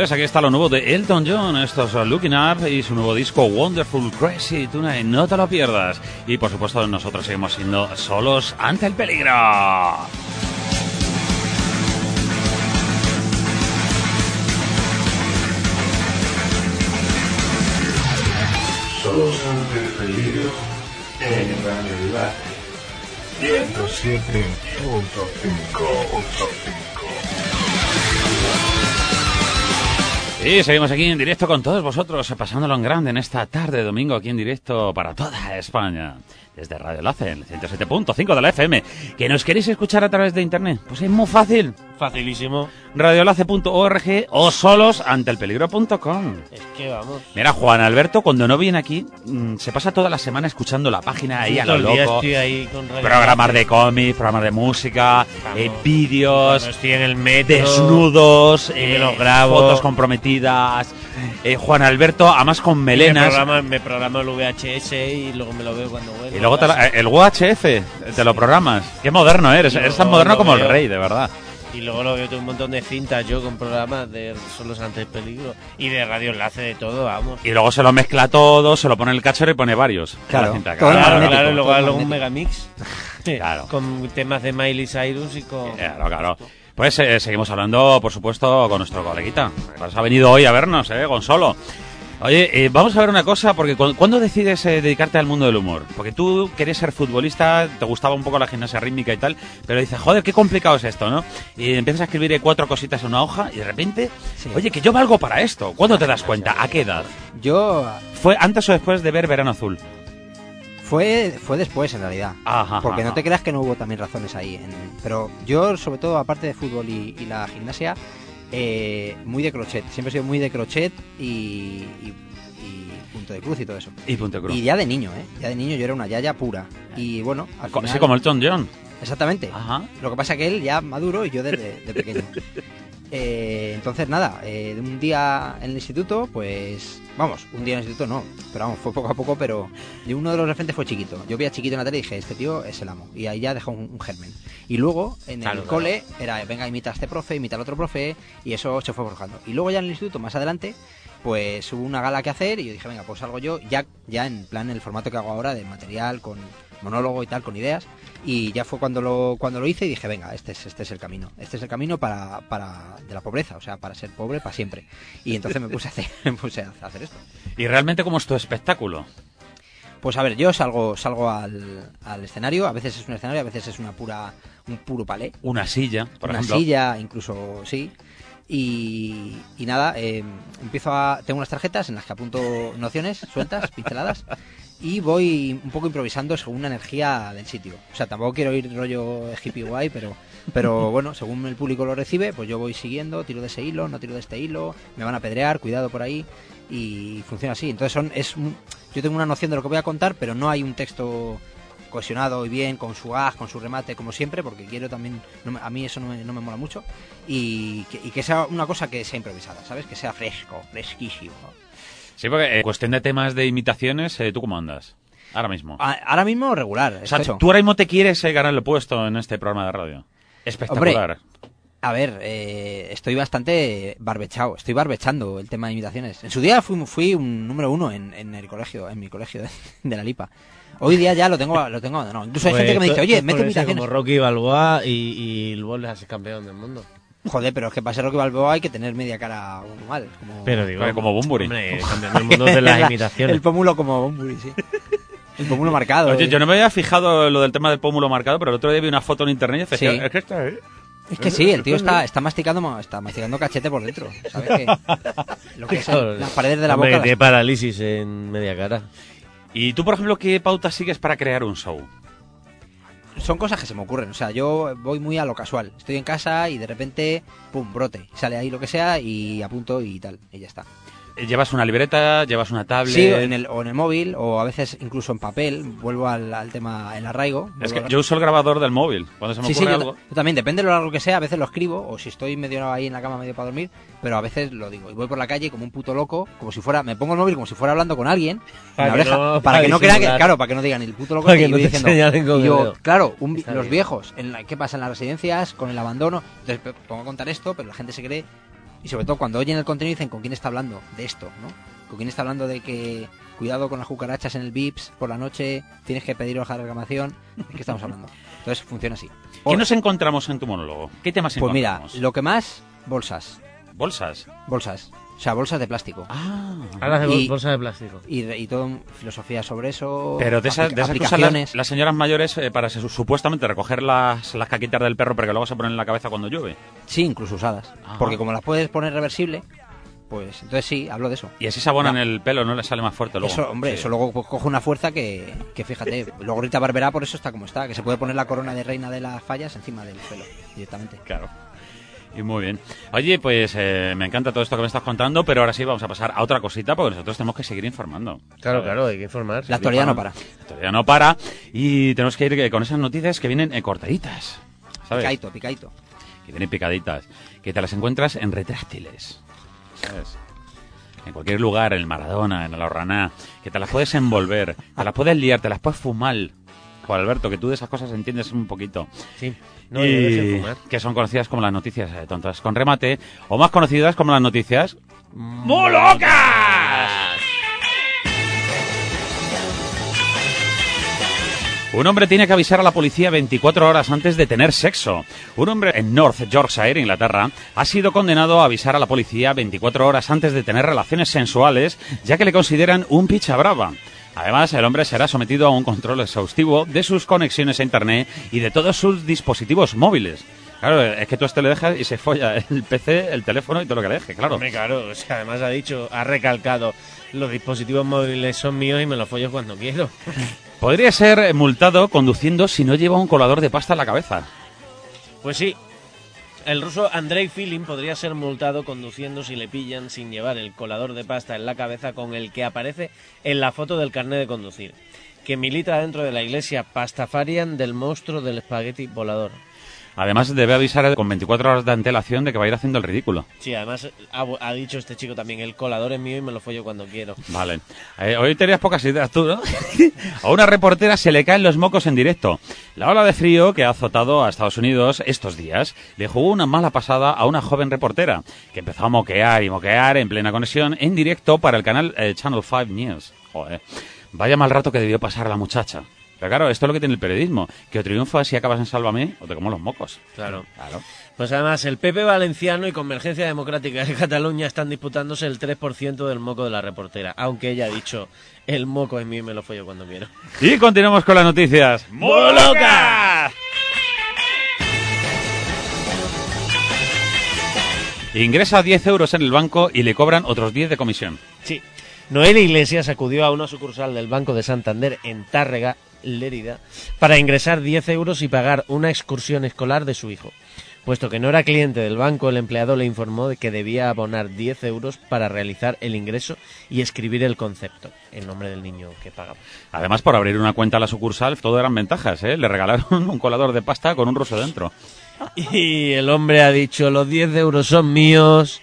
A: Pues aquí está lo nuevo de Elton John, esto es Looking Up y su nuevo disco Wonderful Crazy Tonight, no te lo pierdas. Y por supuesto nosotros seguimos siendo solos ante el peligro.
H: Solos ante el peligro en realidad 107.5.
A: Y seguimos aquí en directo con todos vosotros, pasándolo en grande en esta tarde de domingo aquí en directo para toda España. Desde Radio Enlace, el 107.5 de la FM. ¿Que nos queréis escuchar a través de internet? Pues es muy fácil.
D: Facilísimo.
A: radioenlace.org o solosantelpeligro.com.
D: Es que vamos.
A: Mira, Juan Alberto, cuando no viene aquí, se pasa toda la semana escuchando la página ahí a lo
D: Todo el día
A: loco.
D: estoy ahí con Radio
A: Programas
D: Enlace.
A: de cómics, programas de música,
D: Vamos.
A: vídeos,
D: Cuando estoy en el metro,
A: desnudos,
D: y me los grabo.
A: fotos comprometidas. Juan Alberto, además con melenas.
D: Me programo el VHS y luego me lo veo cuando vuelvo.
A: Y luego el UHF te lo programas. Qué moderno eres.
D: Y
A: Eres
D: luego
A: tan moderno
D: lo
A: como el
D: veo.
A: rey, de verdad.
D: Y luego lo veo todo un montón de cintas yo con programas de Solos ante el peligro y de Radio Enlace, de todo, vamos.
A: Y luego se lo mezcla todo, se lo pone en el cachero y pone varios.
E: Claro,
A: La cinta,
E: todo
D: Claro,
E: magnético,
D: claro, y luego
E: todo
D: hago un
E: magnético.
D: megamix.
A: Claro.
D: Con temas de Miley Cyrus y con...
A: Claro. Pues seguimos hablando, por supuesto, con nuestro coleguita. Pues ha venido hoy a vernos, Gonzalo. Oye, vamos a ver una cosa, porque ¿cuándo decides dedicarte al mundo del humor? Porque tú querías ser futbolista, te gustaba un poco la gimnasia rítmica y tal, pero dices, joder, qué complicado es esto, ¿no? Y empiezas a escribir 4 cositas en una hoja y de repente,
E: Sí.
A: oye, que yo valgo para esto. ¿Cuándo te das cuenta? ¿A qué edad?
E: Yo...
A: ¿Fue antes o después de ver Verano Azul?
E: Fue después, en realidad.
A: Ajá,
E: Porque
A: ajá.
E: no te creas que no hubo también razones ahí. Pero yo, sobre todo, aparte de fútbol y la gimnasia, muy de crochet. Siempre he sido muy de crochet y punto de cruz y todo eso.
A: Y punto cruz.
E: Y ya de niño, Ya de niño yo era una yaya pura. Y bueno, al final...
A: Sí, como el Elton John.
E: Exactamente.
A: Ajá.
E: Lo que pasa es que él ya maduro y yo de pequeño. Entonces nada, de un día en el instituto, pues vamos, un día en el instituto no, pero vamos, fue poco a poco, pero de uno de los referentes fue Chiquito. Yo veía Chiquito en la tele y dije, este tío es el amo, y ahí ya dejó un germen. Y luego en el cole era, venga, imita a este profe, imita al otro profe, y eso se fue forjando. Y luego ya en el instituto, más adelante, pues hubo una gala que hacer y yo dije, venga, pues salgo yo, ya en plan el formato que hago ahora de material, con monólogo y tal, con ideas. Y ya fue cuando lo hice y dije, venga, este es el camino. Este es el camino para de la pobreza, o sea, para ser pobre para siempre. Y entonces me puse a hacer esto.
A: ¿Y realmente cómo es tu espectáculo?
E: Pues a ver, yo salgo al escenario, a veces es un escenario, a veces es un puro palé.
A: Una silla, por
E: una
A: ejemplo.
E: silla, incluso, sí. Y nada, tengo unas tarjetas en las que apunto nociones sueltas, pinceladas, y voy un poco improvisando según la energía del sitio. O sea, tampoco quiero ir rollo hippie guay, pero bueno, según el público lo recibe, pues yo voy siguiendo, tiro de ese hilo, no tiro de este hilo, me van a apedrear, cuidado por ahí, y funciona así. Entonces yo tengo una noción de lo que voy a contar, pero no hay un texto cohesionado y bien, con su gag, con su remate, como siempre, porque quiero también, a mí eso no me mola mucho, y que sea una cosa que sea improvisada, ¿sabes? Que sea fresquísimo.
A: Sí, porque en cuestión de temas de imitaciones, ¿tú cómo andas? Ahora mismo.
E: Ahora mismo regular.
A: O sea, tú ahora mismo te quieres ganar el puesto en este programa de radio. Espectacular.
E: Hombre, a ver, estoy bastante barbechado. Estoy barbechando el tema de imitaciones. En su día fui un número 1 en mi colegio de la Lipa. Hoy día ya lo tengo abandonado. Incluso hay gente que me dice, oye, mete imitaciones.
D: Como Rocky Balboa y vuelves a ser campeón del mundo.
E: Joder, pero es que para ser Rocky Balboa hay que tener media cara mal.
D: Pero digo,
A: como Bunbury.
D: Hombre, campeón del mundo de las imitaciones.
E: El pómulo como Bunbury, sí. El pómulo marcado.
A: Oye, yo no me había fijado lo del tema del pómulo marcado, pero el otro día vi una foto en internet y decía,
E: Sí.
A: es que está ahí.
E: Es que sí, el tío está masticando cachete por dentro. ¿Sabes qué? Lo que es las paredes de la
D: Hombre,
E: boca.
D: que tiene parálisis en media cara.
A: Y tú, por ejemplo, ¿qué pautas sigues para crear un show?
E: Son cosas que se me ocurren. O sea, yo voy muy a lo casual. Estoy en casa y de repente, pum, brote. Sale ahí lo que sea y apunto y tal. Y ya está.
A: ¿Llevas una libreta? ¿Llevas una tablet?
E: Sí, o en el móvil, o a veces incluso en papel. Vuelvo al tema, el arraigo.
A: Es que yo uso el grabador del móvil. Cuando se me ocurre algo.
E: Yo también, depende de lo largo que sea. A veces lo escribo, o si estoy medio ahí en la cama, medio para dormir. Pero a veces lo digo. Y voy por la calle como un puto loco, como si fuera. Me pongo el móvil como si fuera hablando con alguien.
D: Para
E: en la
D: que
E: oreja,
D: no-
E: para
D: para
E: que no crean que.
D: disimular.
E: Claro, para que no digan el puto loco.
D: Para que
E: y
D: no
E: voy
D: te
E: diciendo.
D: señalen con
E: Y
D: el
E: yo,
D: dedo.
E: claro,
D: Está
E: los
D: bien.
E: viejos. ¿Qué pasa en las residencias con el abandono? Entonces pongo a contar esto, pero la gente se cree Y sobre todo cuando oyen el contenido dicen con quién está hablando de esto, ¿no? Con quién está hablando de que cuidado con las cucarachas en el Vips por la noche, tienes que pedir hoja de reclamación. ¿De qué estamos hablando? Entonces funciona así.
A: ¿Qué nos encontramos en tu monólogo? ¿Qué temas
E: Pues mira,
A: encontramos?
E: lo que más, bolsas.
A: ¿Bolsas?
E: Bolsas. O sea, bolsas de plástico.
D: Ahora de
E: Y-
D: bolsa de plástico.
E: Y todo filosofía sobre eso.
A: Pero de esas cosas
E: aplicaciones.
A: las señoras mayores para supuestamente recoger las caquitas del perro para que luego se ponen en la cabeza cuando llueve.
E: Sí, incluso usadas.
A: Ajá.
E: Porque como las puedes poner reversible, pues entonces sí, hablo de eso.
A: Y así se abonan
E: Ya.
A: el pelo, no le sale más fuerte luego.
E: Eso, hombre,
A: Sí.
E: eso luego pues, coge una fuerza que fíjate. Luego Rita Barberá por eso está como está, que se puede poner la corona de reina de las fallas encima del pelo directamente.
A: Claro. Y muy bien. Oye, pues me encanta todo esto que me estás contando, pero ahora sí vamos a pasar a otra cosita porque nosotros tenemos que seguir informando.
D: Claro, claro, hay que informar.
E: La actualidad no para.
A: La actualidad no para y tenemos que ir con esas noticias que vienen cortaditas. ¿Sabes?
E: Picadito, picadito.
A: Que vienen picaditas. Que te las encuentras en retráctiles. ¿Sabes? En cualquier lugar, en el Maradona, en el Ahorraná, que te las puedes envolver, te las puedes liar, te las puedes fumar. Juan Alberto, que tú de esas cosas entiendes un poquito.
D: Sí. No, yo dejé fumar.
A: Que son conocidas como las noticias tontas con remate, o más conocidas como las noticias ¡muy locas! Un hombre tiene que avisar a la policía 24 horas antes de tener sexo. Un hombre en North Yorkshire, Inglaterra, ha sido condenado a avisar a la policía 24 horas antes de tener relaciones sensuales, ya que le consideran un picha brava. Además, el hombre será sometido a un control exhaustivo de sus conexiones a Internet y de todos sus dispositivos móviles. Claro, es que tú a este le dejas y se folla el PC, el teléfono y todo lo que le deje, claro.
D: Hombre, claro, o sea, además ha recalcado, los dispositivos móviles son míos y me los follo cuando quiero.
A: Podría ser multado conduciendo si no lleva un colador de pasta en la cabeza.
D: Pues sí, el ruso Andrei Filin podría ser multado conduciendo si le pillan sin llevar el colador de pasta en la cabeza con el que aparece en la foto del carnet de conducir, que milita dentro de la iglesia Pastafarian del monstruo del espagueti volador.
A: Además, debe avisar con 24 horas de antelación de que va a ir haciendo el ridículo.
D: Sí, además ha dicho este chico también, el colador es mío y me lo follo cuando quiero.
A: Vale. Hoy tenías pocas ideas tú, ¿no? A una reportera se le caen los mocos en directo. La ola de frío que ha azotado a Estados Unidos estos días le jugó una mala pasada a una joven reportera que empezó a moquear y moquear en plena conexión en directo para el canal Channel 5 News. Joder. Vaya mal rato que debió pasar a la muchacha. Pero claro, esto es lo que tiene el periodismo, que o triunfas si acabas en Sálvame o te como los mocos.
D: Claro.
A: Claro.
D: Pues además, el PP Valenciano y Convergencia Democrática de Cataluña están disputándose el 3% del moco de la reportera, aunque ella ha dicho, el moco es mío y me lo follo cuando quiero.
A: Y continuamos con las noticias. ¡Muy locas! Ingresa 10 euros en el banco y le cobran otros 10 de comisión.
D: Sí. Noel Iglesias acudió a una sucursal del Banco de Santander en Tárrega, Lérida, para ingresar 10 euros y pagar una excursión escolar de su hijo. Puesto que no era cliente del banco, el empleado le informó de que debía abonar 10 euros para realizar el ingreso y escribir el concepto, el nombre del niño que pagaba.
A: Además, por abrir una cuenta a la sucursal, todo eran ventajas, ¿eh? Le regalaron un colador de pasta con un ruso dentro.
D: Y el hombre ha dicho, los 10 euros son míos.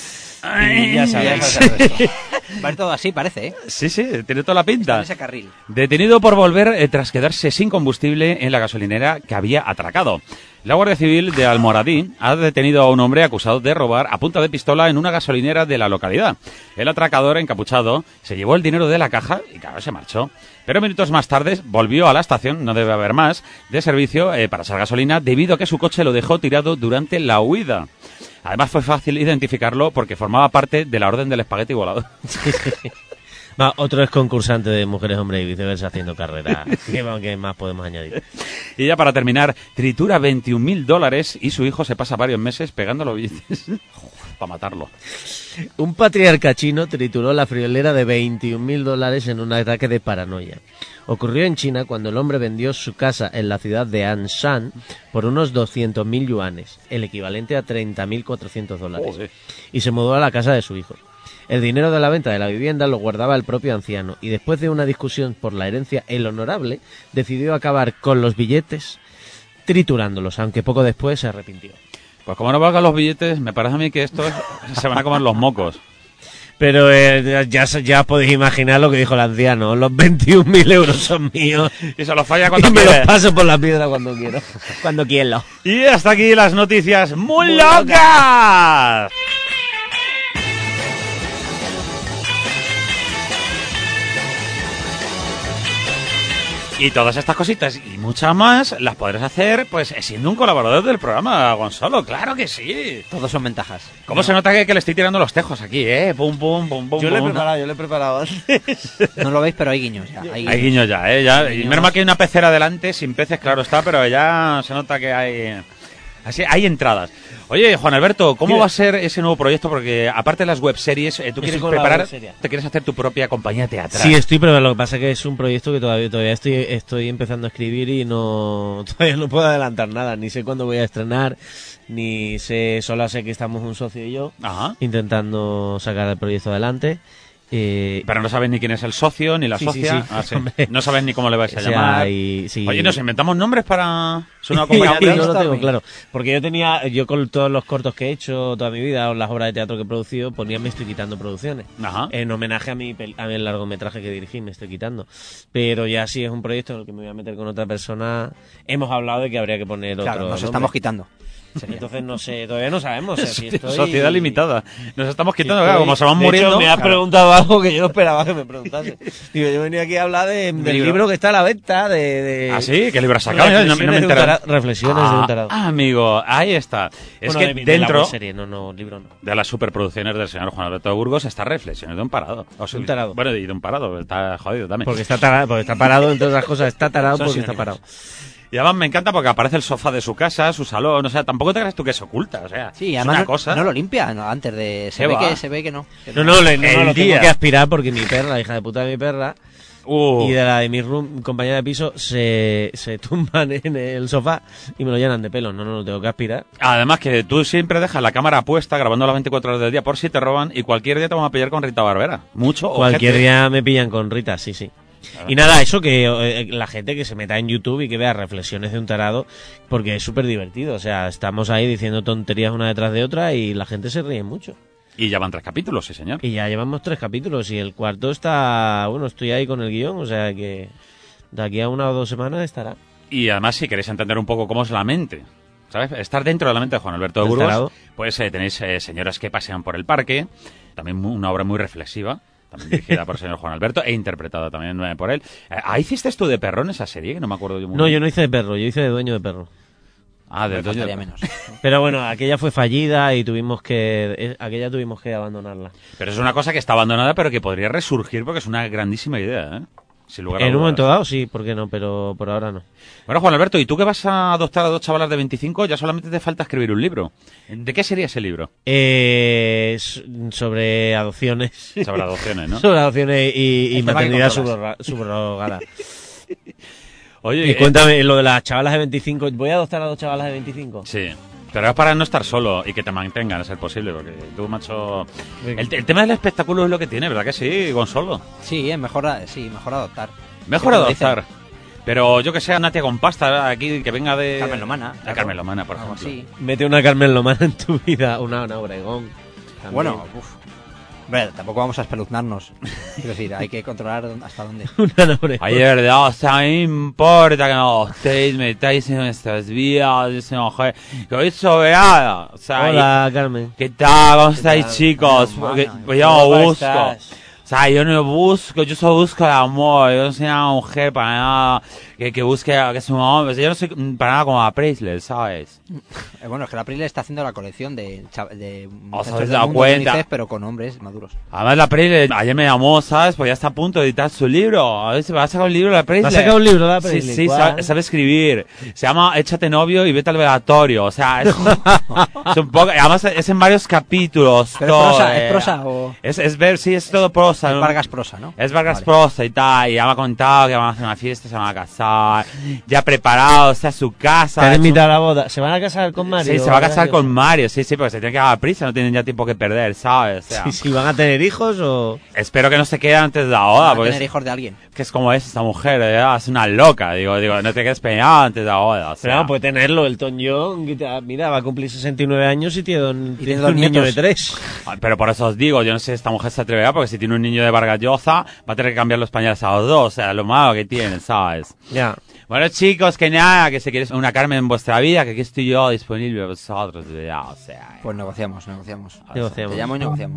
D: Y ya sabes.
E: Va a ir todo así, parece, ¿eh?
A: Sí, sí, tiene toda la pinta.
E: En ese carril.
A: Detenido por volver tras quedarse sin combustible en la gasolinera que había atracado. La Guardia Civil de Almoradí ha detenido a un hombre acusado de robar a punta de pistola en una gasolinera de la localidad. El atracador, encapuchado, se llevó el dinero de la caja y claro, se marchó. Pero minutos más tarde volvió a la estación, no debe haber más, de servicio para echar gasolina debido a que su coche lo dejó tirado durante la huida. Además fue fácil identificarlo porque formaba parte de la orden del espagueti volador.
D: Va, otro es concursante de Mujeres, Hombres y Viceversa haciendo carrera. ¿Qué más podemos añadir?
A: Y ya para terminar, tritura $21.000 y su hijo se pasa varios meses pegando los billetes para matarlo.
D: Un patriarca chino trituró la friolera de $21.000 en un ataque de paranoia. Ocurrió en China cuando el hombre vendió su casa en la ciudad de Anshan por unos 200.000 yuanes, el equivalente a $30.400,
A: Joder.
D: y se mudó a la casa de su hijo. El dinero de la venta de la vivienda lo guardaba el propio anciano y después de una discusión por la herencia, el honorable decidió acabar con los billetes triturándolos, aunque poco después se arrepintió.
A: Pues como no valgan los billetes, me parece a mí que estos se van a comer los mocos.
D: Pero ya podéis imaginar lo que dijo el anciano. Los 21.000 euros son míos.
A: Y se los falla cuando
D: Y me
A: quiere.
D: los paso por la piedra cuando quiero. Cuando quiero.
A: Y hasta aquí las noticias muy locas. Y todas estas cositas y muchas más las podrás hacer pues siendo un colaborador del programa, Gonzalo. Claro que sí.
E: Todos son ventajas.
A: ¿Cómo se nota que le estoy tirando los tejos aquí, Pum, pum, pum, pum.
D: Yo lo
A: pum.
D: he preparado antes.
E: No lo veis, pero hay guiños ya.
A: Hay guiños ya, ya. Y
E: Guiños.
A: menos mal que hay una pecera delante, sin peces, claro está, pero ya se nota que hay... Así, hay entradas. Oye, Juan Alberto, ¿cómo va a ser ese nuevo proyecto? Porque aparte de las webseries, tú quieres
D: con la
A: preparar,
D: webserie.
A: te quieres hacer tu propia compañía teatral.
D: Sí, estoy preparando. Lo que pasa es que es un proyecto que todavía estoy empezando a escribir y todavía no puedo adelantar nada. Ni sé cuándo voy a estrenar, ni sé, solo sé que estamos un socio y yo
A: Ajá.
D: intentando sacar el proyecto adelante.
A: Pero no sabes ni quién es el socio, ni la
D: Sí,
A: socia.
D: sí, sí.
A: Ah, sí.
D: Hombre.
A: No sabes ni cómo le vais a
D: O sea,
A: llamar.
D: sí.
A: Oye, ¿nos inventamos nombres para ser una
D: Sí,
A: compañía
D: no
A: teatral?
D: lo tengo claro. Porque yo con todos los cortos que he hecho toda mi vida, o las obras de teatro que he producido, ponía Me estoy quitando producciones.
A: Ajá.
D: En homenaje a mi largometraje que dirigí, Me estoy quitando. Pero ya sí es un proyecto en el que me voy a meter con otra persona. Hemos hablado de que habría que poner otro
E: Claro, nos
D: nombre.
E: estamos quitando.
D: Entonces no sé, todavía no sabemos. O sea, si estoy...
A: Sociedad limitada. Nos estamos
D: si
A: quitando,
D: estoy-
A: claro, como se van
D: de
A: muriendo.
D: hecho, me has
A: claro.
D: preguntado algo que yo no esperaba que me preguntase. Digo, yo venía aquí a hablar del libro que está a la venta, de...
A: ¿Ah, sí? ¿Qué libro has sacado? No me he enterado.
D: Reflexiones de un tarado.
A: Amigo, ahí está. Es
D: Bueno,
A: que
D: de la
A: dentro
D: serie, no, libro no.
A: de las superproducciones del señor Juan Alberto Burgos está Reflexiones de un parado. O sea,
D: Un tarado.
A: Bueno, y de un parado, está jodido también.
D: Porque está parado, entre otras cosas, está tarado
E: Son
D: porque está
E: sinónimos.
D: parado.
A: Y además me encanta porque aparece el sofá de su casa, su salón, o sea, tampoco te creas tú que se oculta, o sea,
E: Sí,
A: es
E: además
A: una cosa.
E: no lo limpia antes de...
A: ¿Qué va?
E: Se ve que no.
D: No, lo
A: El
D: tengo
A: día.
D: que aspirar porque mi perra, la hija de puta de mi perra, y de la de mi compañera de piso, se tumban en el sofá y me lo llenan de pelo. No, lo tengo que aspirar.
A: Además que tú siempre dejas la cámara puesta grabando las 24 horas del día por si te roban y cualquier día te vamos a pillar con Rita Barbera. Mucho
D: Cualquier
A: ojete.
D: día me pillan con Rita, sí. Y nada, eso que la gente que se meta en YouTube y que vea Reflexiones de un tarado, porque es súper divertido. O sea, estamos ahí diciendo tonterías una detrás de otra y la gente se ríe mucho.
A: Y ya van 3 capítulos, sí señor.
D: Y ya llevamos 3 capítulos y el cuarto está... Bueno, estoy ahí con el guión, o sea que de aquí a 1 o 2 semanas estará.
A: Y además si queréis entender un poco cómo es la mente, ¿sabes? Estar dentro de la mente de Juan Alberto de
D: Del
A: Burgos,
D: tarado.
A: pues tenéis señoras que pasean por el parque, también una obra muy reflexiva, también dirigida por el señor Juan Alberto e interpretada también por él. ¿Ahí hiciste tú de perro en esa serie? Que no me acuerdo yo muy
D: No,
A: bien.
D: yo no hice de perro, yo hice de dueño de perro.
A: Ah, del
E: Me
A: dueño
E: faltaría
A: de-
E: menos.
D: Pero bueno, aquella fue fallida y tuvimos que abandonarla.
A: Pero es una cosa que está abandonada, pero que podría resurgir porque es una grandísima idea, ¿eh? Sin lugar a
D: En un
A: dudas.
D: momento dado sí, ¿por qué no? Pero por ahora no.
A: Bueno, Juan Alberto, ¿y tú que vas a adoptar a 2 chavalas de 25? Ya solamente te falta escribir un libro. ¿De qué sería ese libro?
D: Sobre adopciones.
A: Sobre adopciones, ¿no?
D: Sobre adopciones y
E: El tema que
D: maternidad
E: controlas.
D: subrogada.
A: Oye,
D: Y cuéntame, lo de las chavalas de 25. ¿Voy a adoptar a 2 chavalas de 25?
A: Sí, pero es para no estar solo y que te mantengan, a ser posible, porque tú, macho... El tema del espectáculo es lo que tiene, ¿verdad que sí, Gonzalo?
E: Sí, mejor adoptar.
A: Mejor
E: Siempre lo dicen.
A: adoptar. Pero yo que sé, Natia con pasta aquí, que venga de...
E: Carmen Lomana.
A: A Carmen Lomana, por
E: Algo
A: ejemplo.
E: así.
D: Mete una Carmen Lomana en tu vida, una Obregón. también.
E: Bueno, Hombre, tampoco vamos a espeluznarnos. Quiero decir, hay que controlar hasta dónde.
D: Una Obregón.
A: Oye, de verdad, o sea, a mí me importa que no estéis, metáis en nuestras vidas, dice mujer, que hoy soberana, o sea,
D: Hola, Carmen.
A: ¿qué tal? ¿Cómo estáis,
D: tal?
A: chicos?
E: Hermana,
A: Porque
E: ¿cómo
A: pues yo no
D: ¿Cómo
A: busco.
D: estás?
A: O sea, yo no busco, yo solo busco el amor, yo no soy una mujer para nada que busque que es un hombre, yo no soy para nada como la Presley, ¿sabes?
E: Bueno, es que la April está haciendo la colección de
A: ¿Os
E: muchachos
A: habéis
E: del
A: dado
E: mundo de
A: cuenta?
E: UNICEF, pero con hombres maduros.
A: Además la Presley ayer me llamó, ¿sabes? Pues ya está a punto de editar su libro, a ver si va a sacar un libro la Presley.
D: ¿Va a sacar un libro la
A: Sí,
D: Presley?
A: sí,
D: ¿Cuál?
A: sabe escribir. Se llama Échate novio y vete al velatorio. O sea, es un poco... Además es en varios capítulos.
E: ¿Pero
A: todo,
E: es prosa o...?
A: Es ver, sí, es todo prosa.
E: Es Vargas prosa, ¿no?
A: Es Vargas
E: Vale.
A: prosa y tal. Y ya me ha contado que van a hacer una fiesta, se van a casar. Ya preparado, o sea, su casa.
D: Te han
A: es un-
D: invitado a la boda. ¿Se van a casar con Mario?
A: Sí, se va a casar con Mario, sí, porque se tiene que dar prisa, no tienen ya tiempo que perder, ¿sabes? O sea,
D: Sí, ¿van a tener hijos o...?
A: espero que no se quede antes de la boda,
E: Van a
A: porque
E: tener hijos de alguien.
A: que es como es esta mujer, es una loca, digo, no te quedes peinado antes de la boda, o sea.
D: Pero vamos, puede tenerlo. El Tom John, mira, va a cumplir 69 años y tiene
E: tiene
D: un
E: dos
D: niño de
E: nietos.
D: 3.
A: Pero por eso os digo, yo no sé si esta mujer se atreverá, porque si tiene un niño niño de Vargas Llosa va a tener que cambiar los pañales a los dos, o sea, lo malo que tiene, ¿sabes?
D: Ya.
A: Bueno, chicos, que nada, que si queréis una Carmen en vuestra vida, que aquí estoy yo disponible para vosotros, ya, o sea...
E: Pues negociamos.
D: Negociamos.
E: Te llamo y negociamos.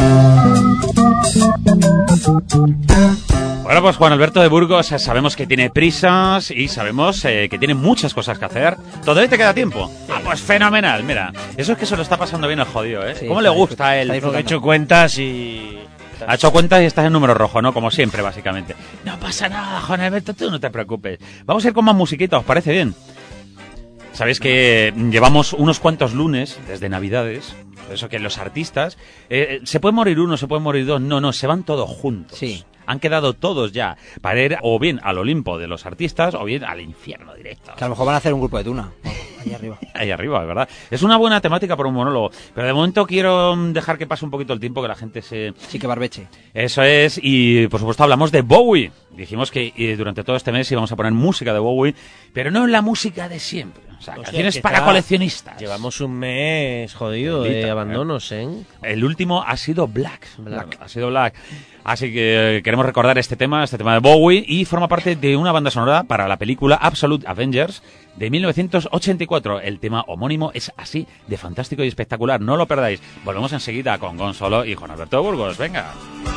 A: Bueno, pues Juan Alberto de Burgos, sabemos que tiene prisas y sabemos que tiene muchas cosas que hacer. ¿Todavía te queda tiempo? Ah, pues fenomenal, mira. Eso es que se lo está pasando bien el jodido, ¿eh?
E: Sí,
A: ¿Cómo le
E: está
A: gusta a él?
E: disfrutando.
D: He hecho cuentas y...
A: Ha hecho cuentas y estás en número rojo, ¿no? Como siempre, básicamente. No pasa nada, Juan Alberto, tú no te preocupes. Vamos a ir con más musiquita, ¿os parece bien? Sabéis que llevamos unos cuantos lunes, desde Navidades, por eso que los artistas... se puede morir uno, se puede morir dos, no, se van todos juntos.
E: Sí.
A: Han quedado todos ya para ir o bien al Olimpo de los artistas o bien al infierno directo.
E: Que a lo mejor van a hacer un grupo de Tuna. Ahí arriba.
A: Ahí arriba, ¿verdad? Es una buena temática para un monólogo. Pero de momento quiero dejar que pase un poquito el tiempo, que la gente se...
E: Sí, que barbeche.
A: Eso es, y por supuesto hablamos de Bowie. Dijimos que durante todo este mes íbamos a poner música de Bowie, pero no la música de siempre. O sea,
D: Hostia,
A: canciones
D: que
A: para
D: está-
A: coleccionistas.
D: Llevamos un mes jodido
A: Bendita,
D: de abandonos, ¿eh?
A: El último ha sido Black.
D: Black.
A: Ha sido Black. Así que queremos recordar este tema de Bowie, y forma parte de una banda sonora para la película Absolute Avengers de 1984. El tema homónimo es así de fantástico y espectacular. No lo perdáis. Volvemos enseguida con Gonzalo y Juan Alberto Burgos. Venga.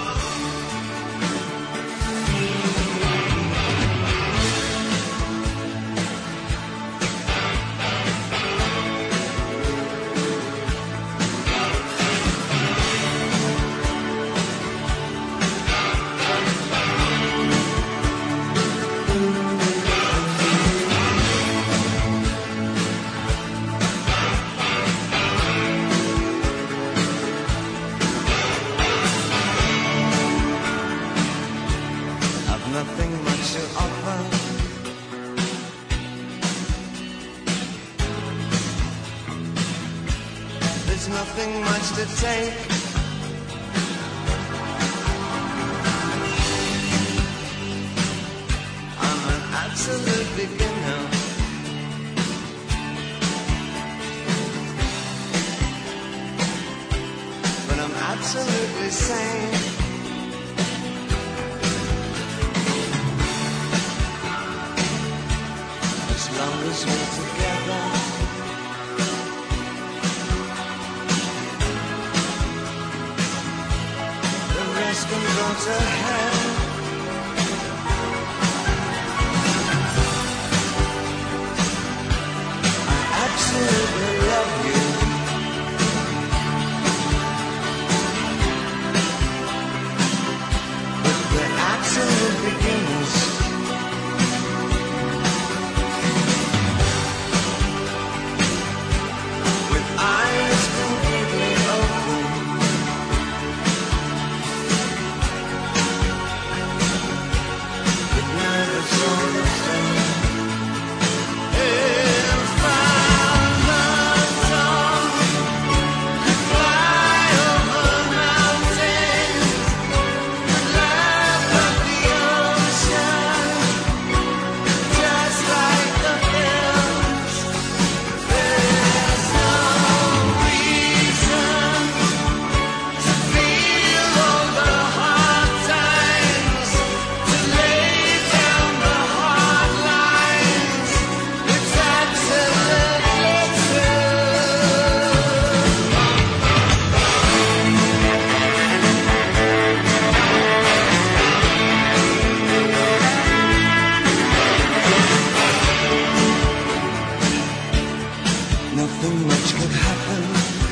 F: I've nothing much to offer. There's nothing much to take. I'm an absolute beginner. But I'm absolutely sane. As long as we're together, the rest can go to hell. I absolutely love you. But we're absolute beginners. With eyes completely open, with nerves all the same. If our song could fly over mountains, could laugh at the ocean, just like the hills. There's no reason to feel all the hard times, to lay down the hard lines. It's absolutely true. Nothing much could happen.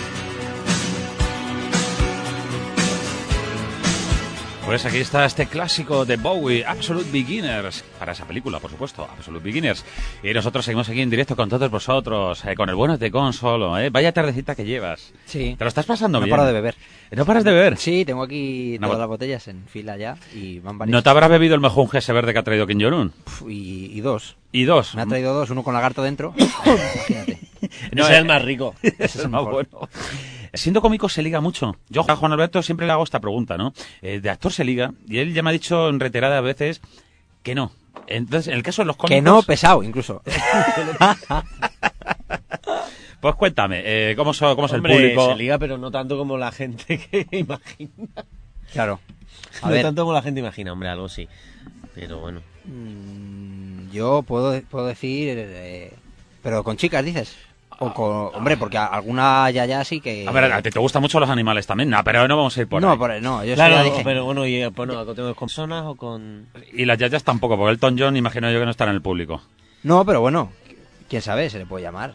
A: Pues aquí está este clásico de Bowie, Absolute Beginners, para esa película, por supuesto, Absolute Beginners. Y nosotros seguimos aquí en directo con todos vosotros, con el bueno de Gonzalo, Vaya tardecita que llevas.
E: Sí.
A: ¿Te lo estás pasando
E: No
A: bien?
E: paro de beber.
A: ¿No paras de beber?
E: Sí, tengo aquí
A: No,
E: todas las botellas en fila ya y van varias.
A: ¿No te habrás bebido el mejunje ese verde que ha traído Kim Jong-un?
E: Y dos.
A: Y dos.
E: Me ha traído dos, uno con lagarto dentro. Imagínate.
D: No es el más rico.
A: Ese es el más bueno. Siendo cómico se liga mucho. Yo a Juan Alberto siempre le hago esta pregunta, ¿no? De actor se liga, y él ya me ha dicho en reiteradas veces que no. Entonces, en el caso de los cómicos...
E: Que no, pesado, incluso.
A: Pues cuéntame, ¿cómo es el
D: Hombre,
A: público?
D: se liga, pero no tanto como la gente que imagina.
E: Claro. A
D: No
E: ver.
D: tanto como la gente imagina, hombre, algo sí. Pero bueno.
E: Yo puedo decir... pero con chicas, dices. O con... Hombre, porque alguna ya sí que...
A: A ver, a ti te gustan mucho los animales también, no, pero no vamos a ir por ahí.
E: No, yo
D: Claro,
E: ya dije...
D: pero bueno, y bueno, ¿con personas o con...?
A: Y las yayas tampoco, porque Elton John imagino yo que no estará en el público.
E: No, pero bueno, quién sabe, se le puede llamar.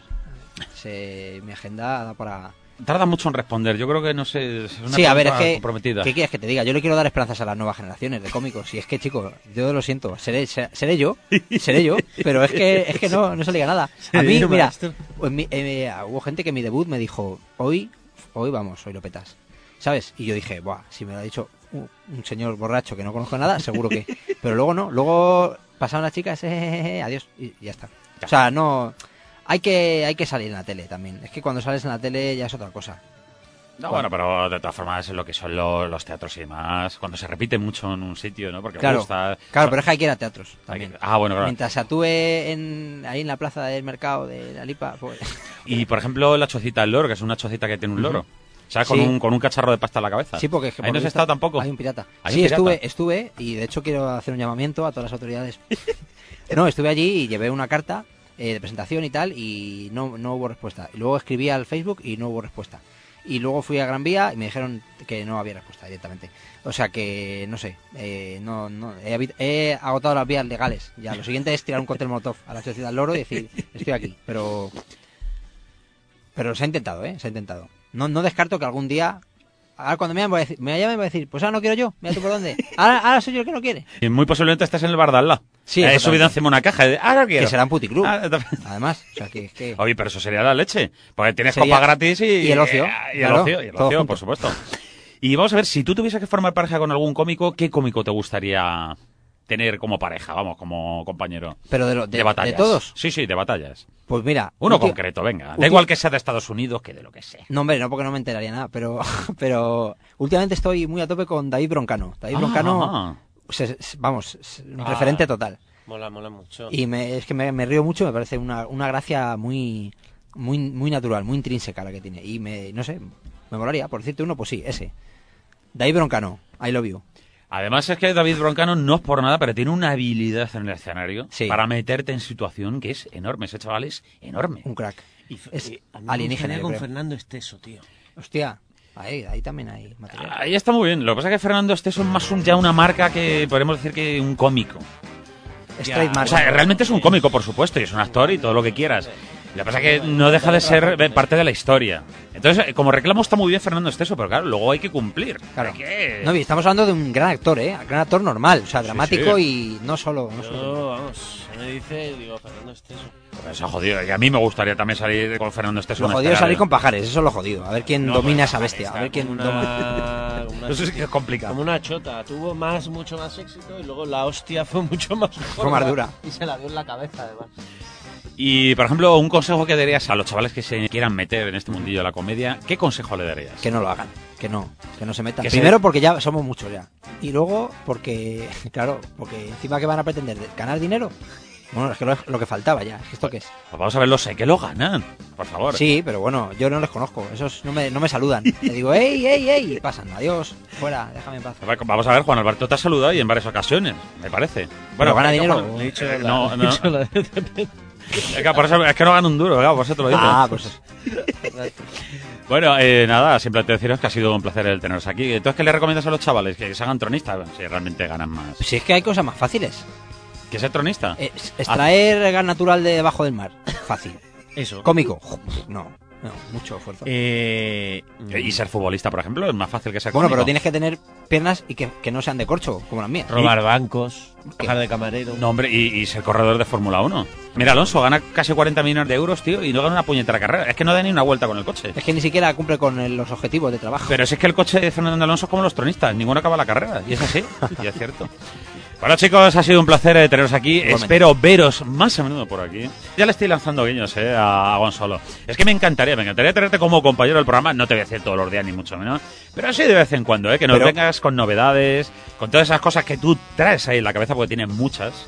E: Mi agenda da para...
A: Tarda mucho en responder, yo creo que no sé, es una
E: Sí, a ver, es
A: pregunta
E: que...
A: comprometida.
E: ¿Qué quieres que te diga? Yo le quiero dar esperanzas a las nuevas generaciones de cómicos. Y es que, chicos, yo lo siento, seré yo, pero es que no se le diga nada. A mí,
D: Seré
E: mira,
D: maestro.
E: pues hubo gente que en mi debut me dijo, hoy vamos, hoy lo petas. ¿Sabes? Y yo dije, buah, si me lo ha dicho un señor borracho que no conozco nada, seguro que... Pero luego no, luego pasaron las chicas, adiós, y ya está. O sea, no... Hay que salir en la tele también. Es que cuando sales en la tele ya es otra cosa.
A: No, bueno, pero de todas formas es lo que son los teatros y demás, cuando se repite mucho en un sitio, ¿no? Porque
E: Claro,
A: gusta...
E: claro, pero es que hay que ir a teatros
A: Hay
E: también.
A: que- Ah, bueno, claro.
E: Mientras actúe ahí en la plaza del mercado de la Lipa, pues...
A: Y, por ejemplo, la chocita del loro, que es una chocita que tiene un loro. ¿Sabes?
E: Sí.
A: Con un cacharro de pasta en la cabeza.
E: Sí, porque es que
A: Ahí
E: por
A: no
E: lo
A: has
E: visto
A: estado tampoco.
E: Hay un pirata.
A: ¿Hay
E: Sí,
A: un pirata?
E: estuve y de hecho quiero hacer un llamamiento a todas las autoridades. No, estuve allí y llevé una carta de presentación y tal y no hubo respuesta. Y luego escribí al Facebook y no hubo respuesta. Y luego fui a Gran Vía y me dijeron que no había respuesta directamente. O sea que, no sé, he agotado las vías legales. Ya, lo siguiente es tirar un cóctel molotov a la sociedad del loro y decir, estoy aquí. Pero se ha intentado, se ha intentado. No descarto que algún día... Ahora cuando me llamen voy a decir, pues ahora no quiero yo, mira tú por dónde. Ahora soy yo el que no quiere.
A: Y muy posiblemente estés en el bar de al lado.
E: Sí,
A: He
E: exactamente.
A: subido encima una caja de... ¡Ah, no quiero!
E: Que será un puticlub.
A: Ah,
E: Además, o sea que es que...
A: Oye, pero eso sería la leche. Porque tienes
E: Sería-
A: copa gratis
E: y el ocio,
A: Y
E: claro,
A: el
E: todo
A: ocio,
E: junto.
A: por supuesto. Y vamos a ver, si tú tuvieses que formar pareja con algún cómico, ¿qué cómico te gustaría tener como pareja, vamos, como compañero?
E: Pero
A: De batallas.
E: de todos.
A: Sí, de batallas.
E: Pues mira...
A: Uno
E: últim-
A: concreto, venga. Da
E: últim-
A: igual que sea de Estados Unidos que de lo que sea.
E: No, hombre, no porque no me enteraría nada, pero últimamente estoy muy a tope con David Broncano. David Broncano,
A: Ah,
E: vamos, es un referente total.
D: Mola mucho.
E: Y es que me río mucho, me parece una gracia muy natural, muy intrínseca la que tiene. Y no sé, me molaría, por decirte uno, pues sí, ese. David Broncano, I love you.
A: Además es que David Broncano no es por nada, pero tiene una habilidad en el escenario
E: Sí.
A: para meterte en situación que es enorme. Ese chaval es enorme.
E: Un crack. Es
D: a mí
E: alienígena,
D: me gustaría
E: yo
D: con
E: creo.
D: Fernando Esteso, tío.
E: Hostia, ahí también hay material.
A: Ahí está muy bien. Lo que pasa es que Fernando Esteso es más ya una marca que podemos decir que un cómico.
E: Es
A: O
E: trademark.
A: sea, realmente es un cómico, por supuesto, y es un actor y todo lo que quieras. Lo que pasa es que no deja de ser parte de la historia. Entonces, como reclamo está muy bien Fernando Esteso, pero claro, luego hay que cumplir.
E: Claro.
A: Hay que...
E: No, y estamos hablando de un gran actor, gran actor normal, o sea, dramático
A: sí.
E: y no solo.
D: Yo, vamos, se me dice, digo, Fernando Esteso.
A: Pues eso jodido. Y a mí me gustaría también salir con Fernando Esteso.
E: Lo
A: en
E: jodido es
A: escenario.
E: salir con pajares, eso es lo jodido. A ver quién
A: No,
E: domina
A: pues,
E: esa bestia, a ver quién
D: Como
E: domina.
D: una
A: Eso sí que es complicado.
D: Como una chota. Tuvo mucho más éxito y luego la hostia fue mucho más
E: Fue más dura.
D: Y se la dio en la cabeza, además.
A: Y, por ejemplo, un consejo que darías a los chavales que se quieran meter en este mundillo de la comedia, ¿qué consejo le darías?
E: Que no lo hagan, que no se metan.
A: Que
E: Primero porque ya somos muchos ya. Y luego porque, claro, porque encima que van a pretender ganar dinero. Bueno, es que lo que faltaba ya. Es que ¿esto qué es?
A: Pues vamos a verlo, sé que lo ganan, por favor.
E: Sí, pero bueno, yo no les conozco. Esos no me saludan. Le digo, ¡ey! Y pasan, adiós, fuera, déjame en paz.
A: Vamos a ver, Juan Alberto te ha saludado y en varias ocasiones, me parece.
E: ¿Pero gana dinero?
A: Juan,
D: Le he dicho
A: no,
D: le he dicho la-
A: Es que, por eso, es que no gana un duro, claro, por eso te lo digo.
E: Ah, pues
A: Bueno, nada, simplemente deciros que ha sido un placer el teneros aquí. Entonces, ¿qué le recomiendas a los chavales? Que se hagan tronistas, si realmente ganan más.
E: si es que hay cosas más fáciles.
A: ¿Que ser tronista?
E: Extraer gas natural de debajo del mar. Fácil.
D: Eso.
E: Cómico. No, mucho esfuerzo.
A: Y ser futbolista, por ejemplo, es más fácil que ser
E: Bueno,
A: cómico.
E: pero tienes que tener piernas y que no sean de corcho, como las mías.
D: Robar bancos, trabajar de camarero.
A: No, hombre, y ser corredor de Fórmula 1. Mira, Alonso gana casi 40 millones de euros, tío, y no gana una puñetera carrera. Es que no da ni una vuelta con el coche.
E: Es que ni siquiera cumple con los objetivos de trabajo.
A: Pero si es que el coche de Fernando Alonso es como los tronistas, ninguno acaba la carrera. Y es así, y es cierto. Bueno, chicos, ha sido un placer teneros aquí.
E: Igualmente.
A: Espero veros más a menudo por aquí. Ya le estoy lanzando guiños a Gonzalo. Es que me encantaría tenerte como compañero del programa. No te voy a decir todos los días, ni mucho menos. Pero sí de vez en cuando, que nos
E: Pero-
A: vengas con novedades, con todas esas cosas que tú traes ahí en la cabeza, porque tienes muchas.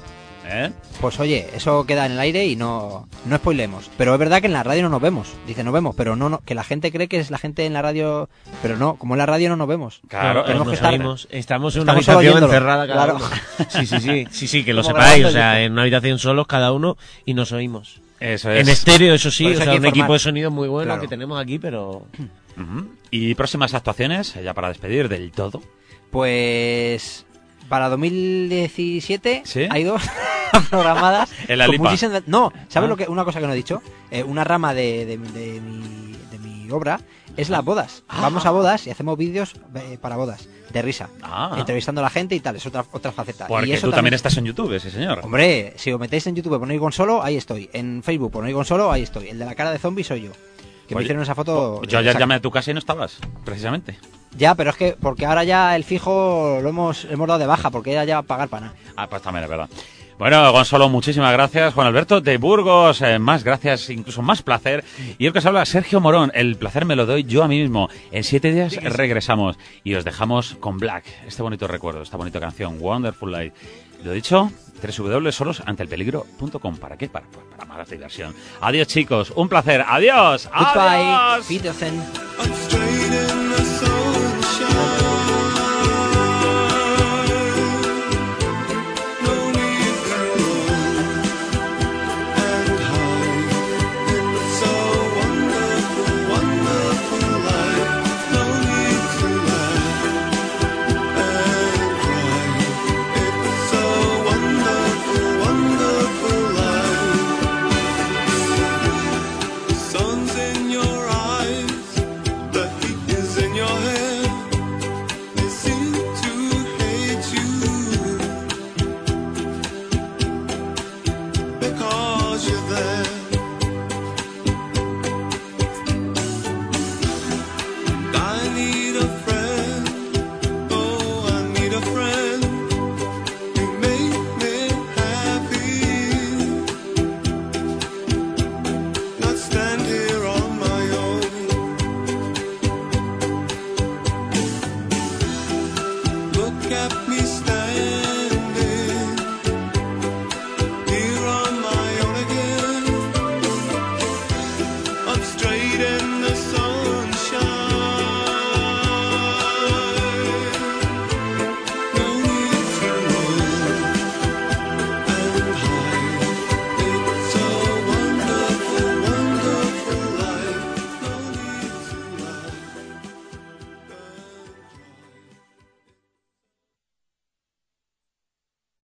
E: Pues oye, eso queda en el aire y no spoilemos. Pero es verdad que en la radio no nos vemos. Dice nos vemos, pero no, que la gente cree que es la gente en la radio, pero no, como en la radio no nos vemos.
A: Claro,
E: tenemos
D: nos
E: que estar.
D: oímos. Estamos en una
E: Estamos solo
D: habitación
E: oyéndolo.
D: encerrada cada
E: Claro.
D: uno. Sí, que lo
E: Como
D: sepáis.
E: grabando
D: O sea,
E: el
D: en una habitación solos cada uno y nos oímos.
A: Eso
D: En
A: es.
D: estéreo, eso sí,
E: Por
D: o
E: eso hay
D: sea,
E: que
D: un
E: informar.
D: equipo de sonido muy bueno
E: Claro.
D: que tenemos aquí, pero...
A: Ujú. ¿Y próximas actuaciones, ya para despedir del todo?
E: Pues para 2017
A: ¿Sí?
E: hay dos programadas.
A: En la
E: con
A: Lipa.
E: muchísimas- No, ¿sabes
A: Ah.
E: lo que? Una cosa que no he dicho. Una rama de mi obra es las bodas. Vamos a bodas y hacemos vídeos para bodas, de risa.
A: Ah.
E: Entrevistando a la gente y tal, es otra faceta.
A: Porque
E: y eso
A: tú también estás en YouTube, ese señor.
E: Hombre, si os metéis en YouTube ponéis Gonzalo, ahí estoy. En Facebook ponéis Gonzalo, ahí estoy. El de la cara de zombie soy yo. Que me
A: Oye,
E: hicieron esa foto.
A: Yo ayer
E: esa-
A: llamé a tu casa y no estabas, precisamente.
E: Ya, pero es que porque ahora ya el fijo lo hemos dado de baja, porque ya va a pagar para nada.
A: Ah, pues también es verdad. Bueno, Gonzalo, muchísimas gracias. Juan Alberto de Burgos, más gracias, incluso más placer. Y el que os habla, Sergio Morón. El placer me lo doy yo a mí mismo. En 7 días regresamos y os dejamos con Black, este bonito recuerdo, esta bonita canción, Wonderful Life. Lo dicho, www.solosanteelpeligro.com. ¿Para qué? Para más diversión. Adiós, chicos. Un placer. Adiós.
E: Goodbye.
A: Adiós.
E: Wiedersehen.
F: A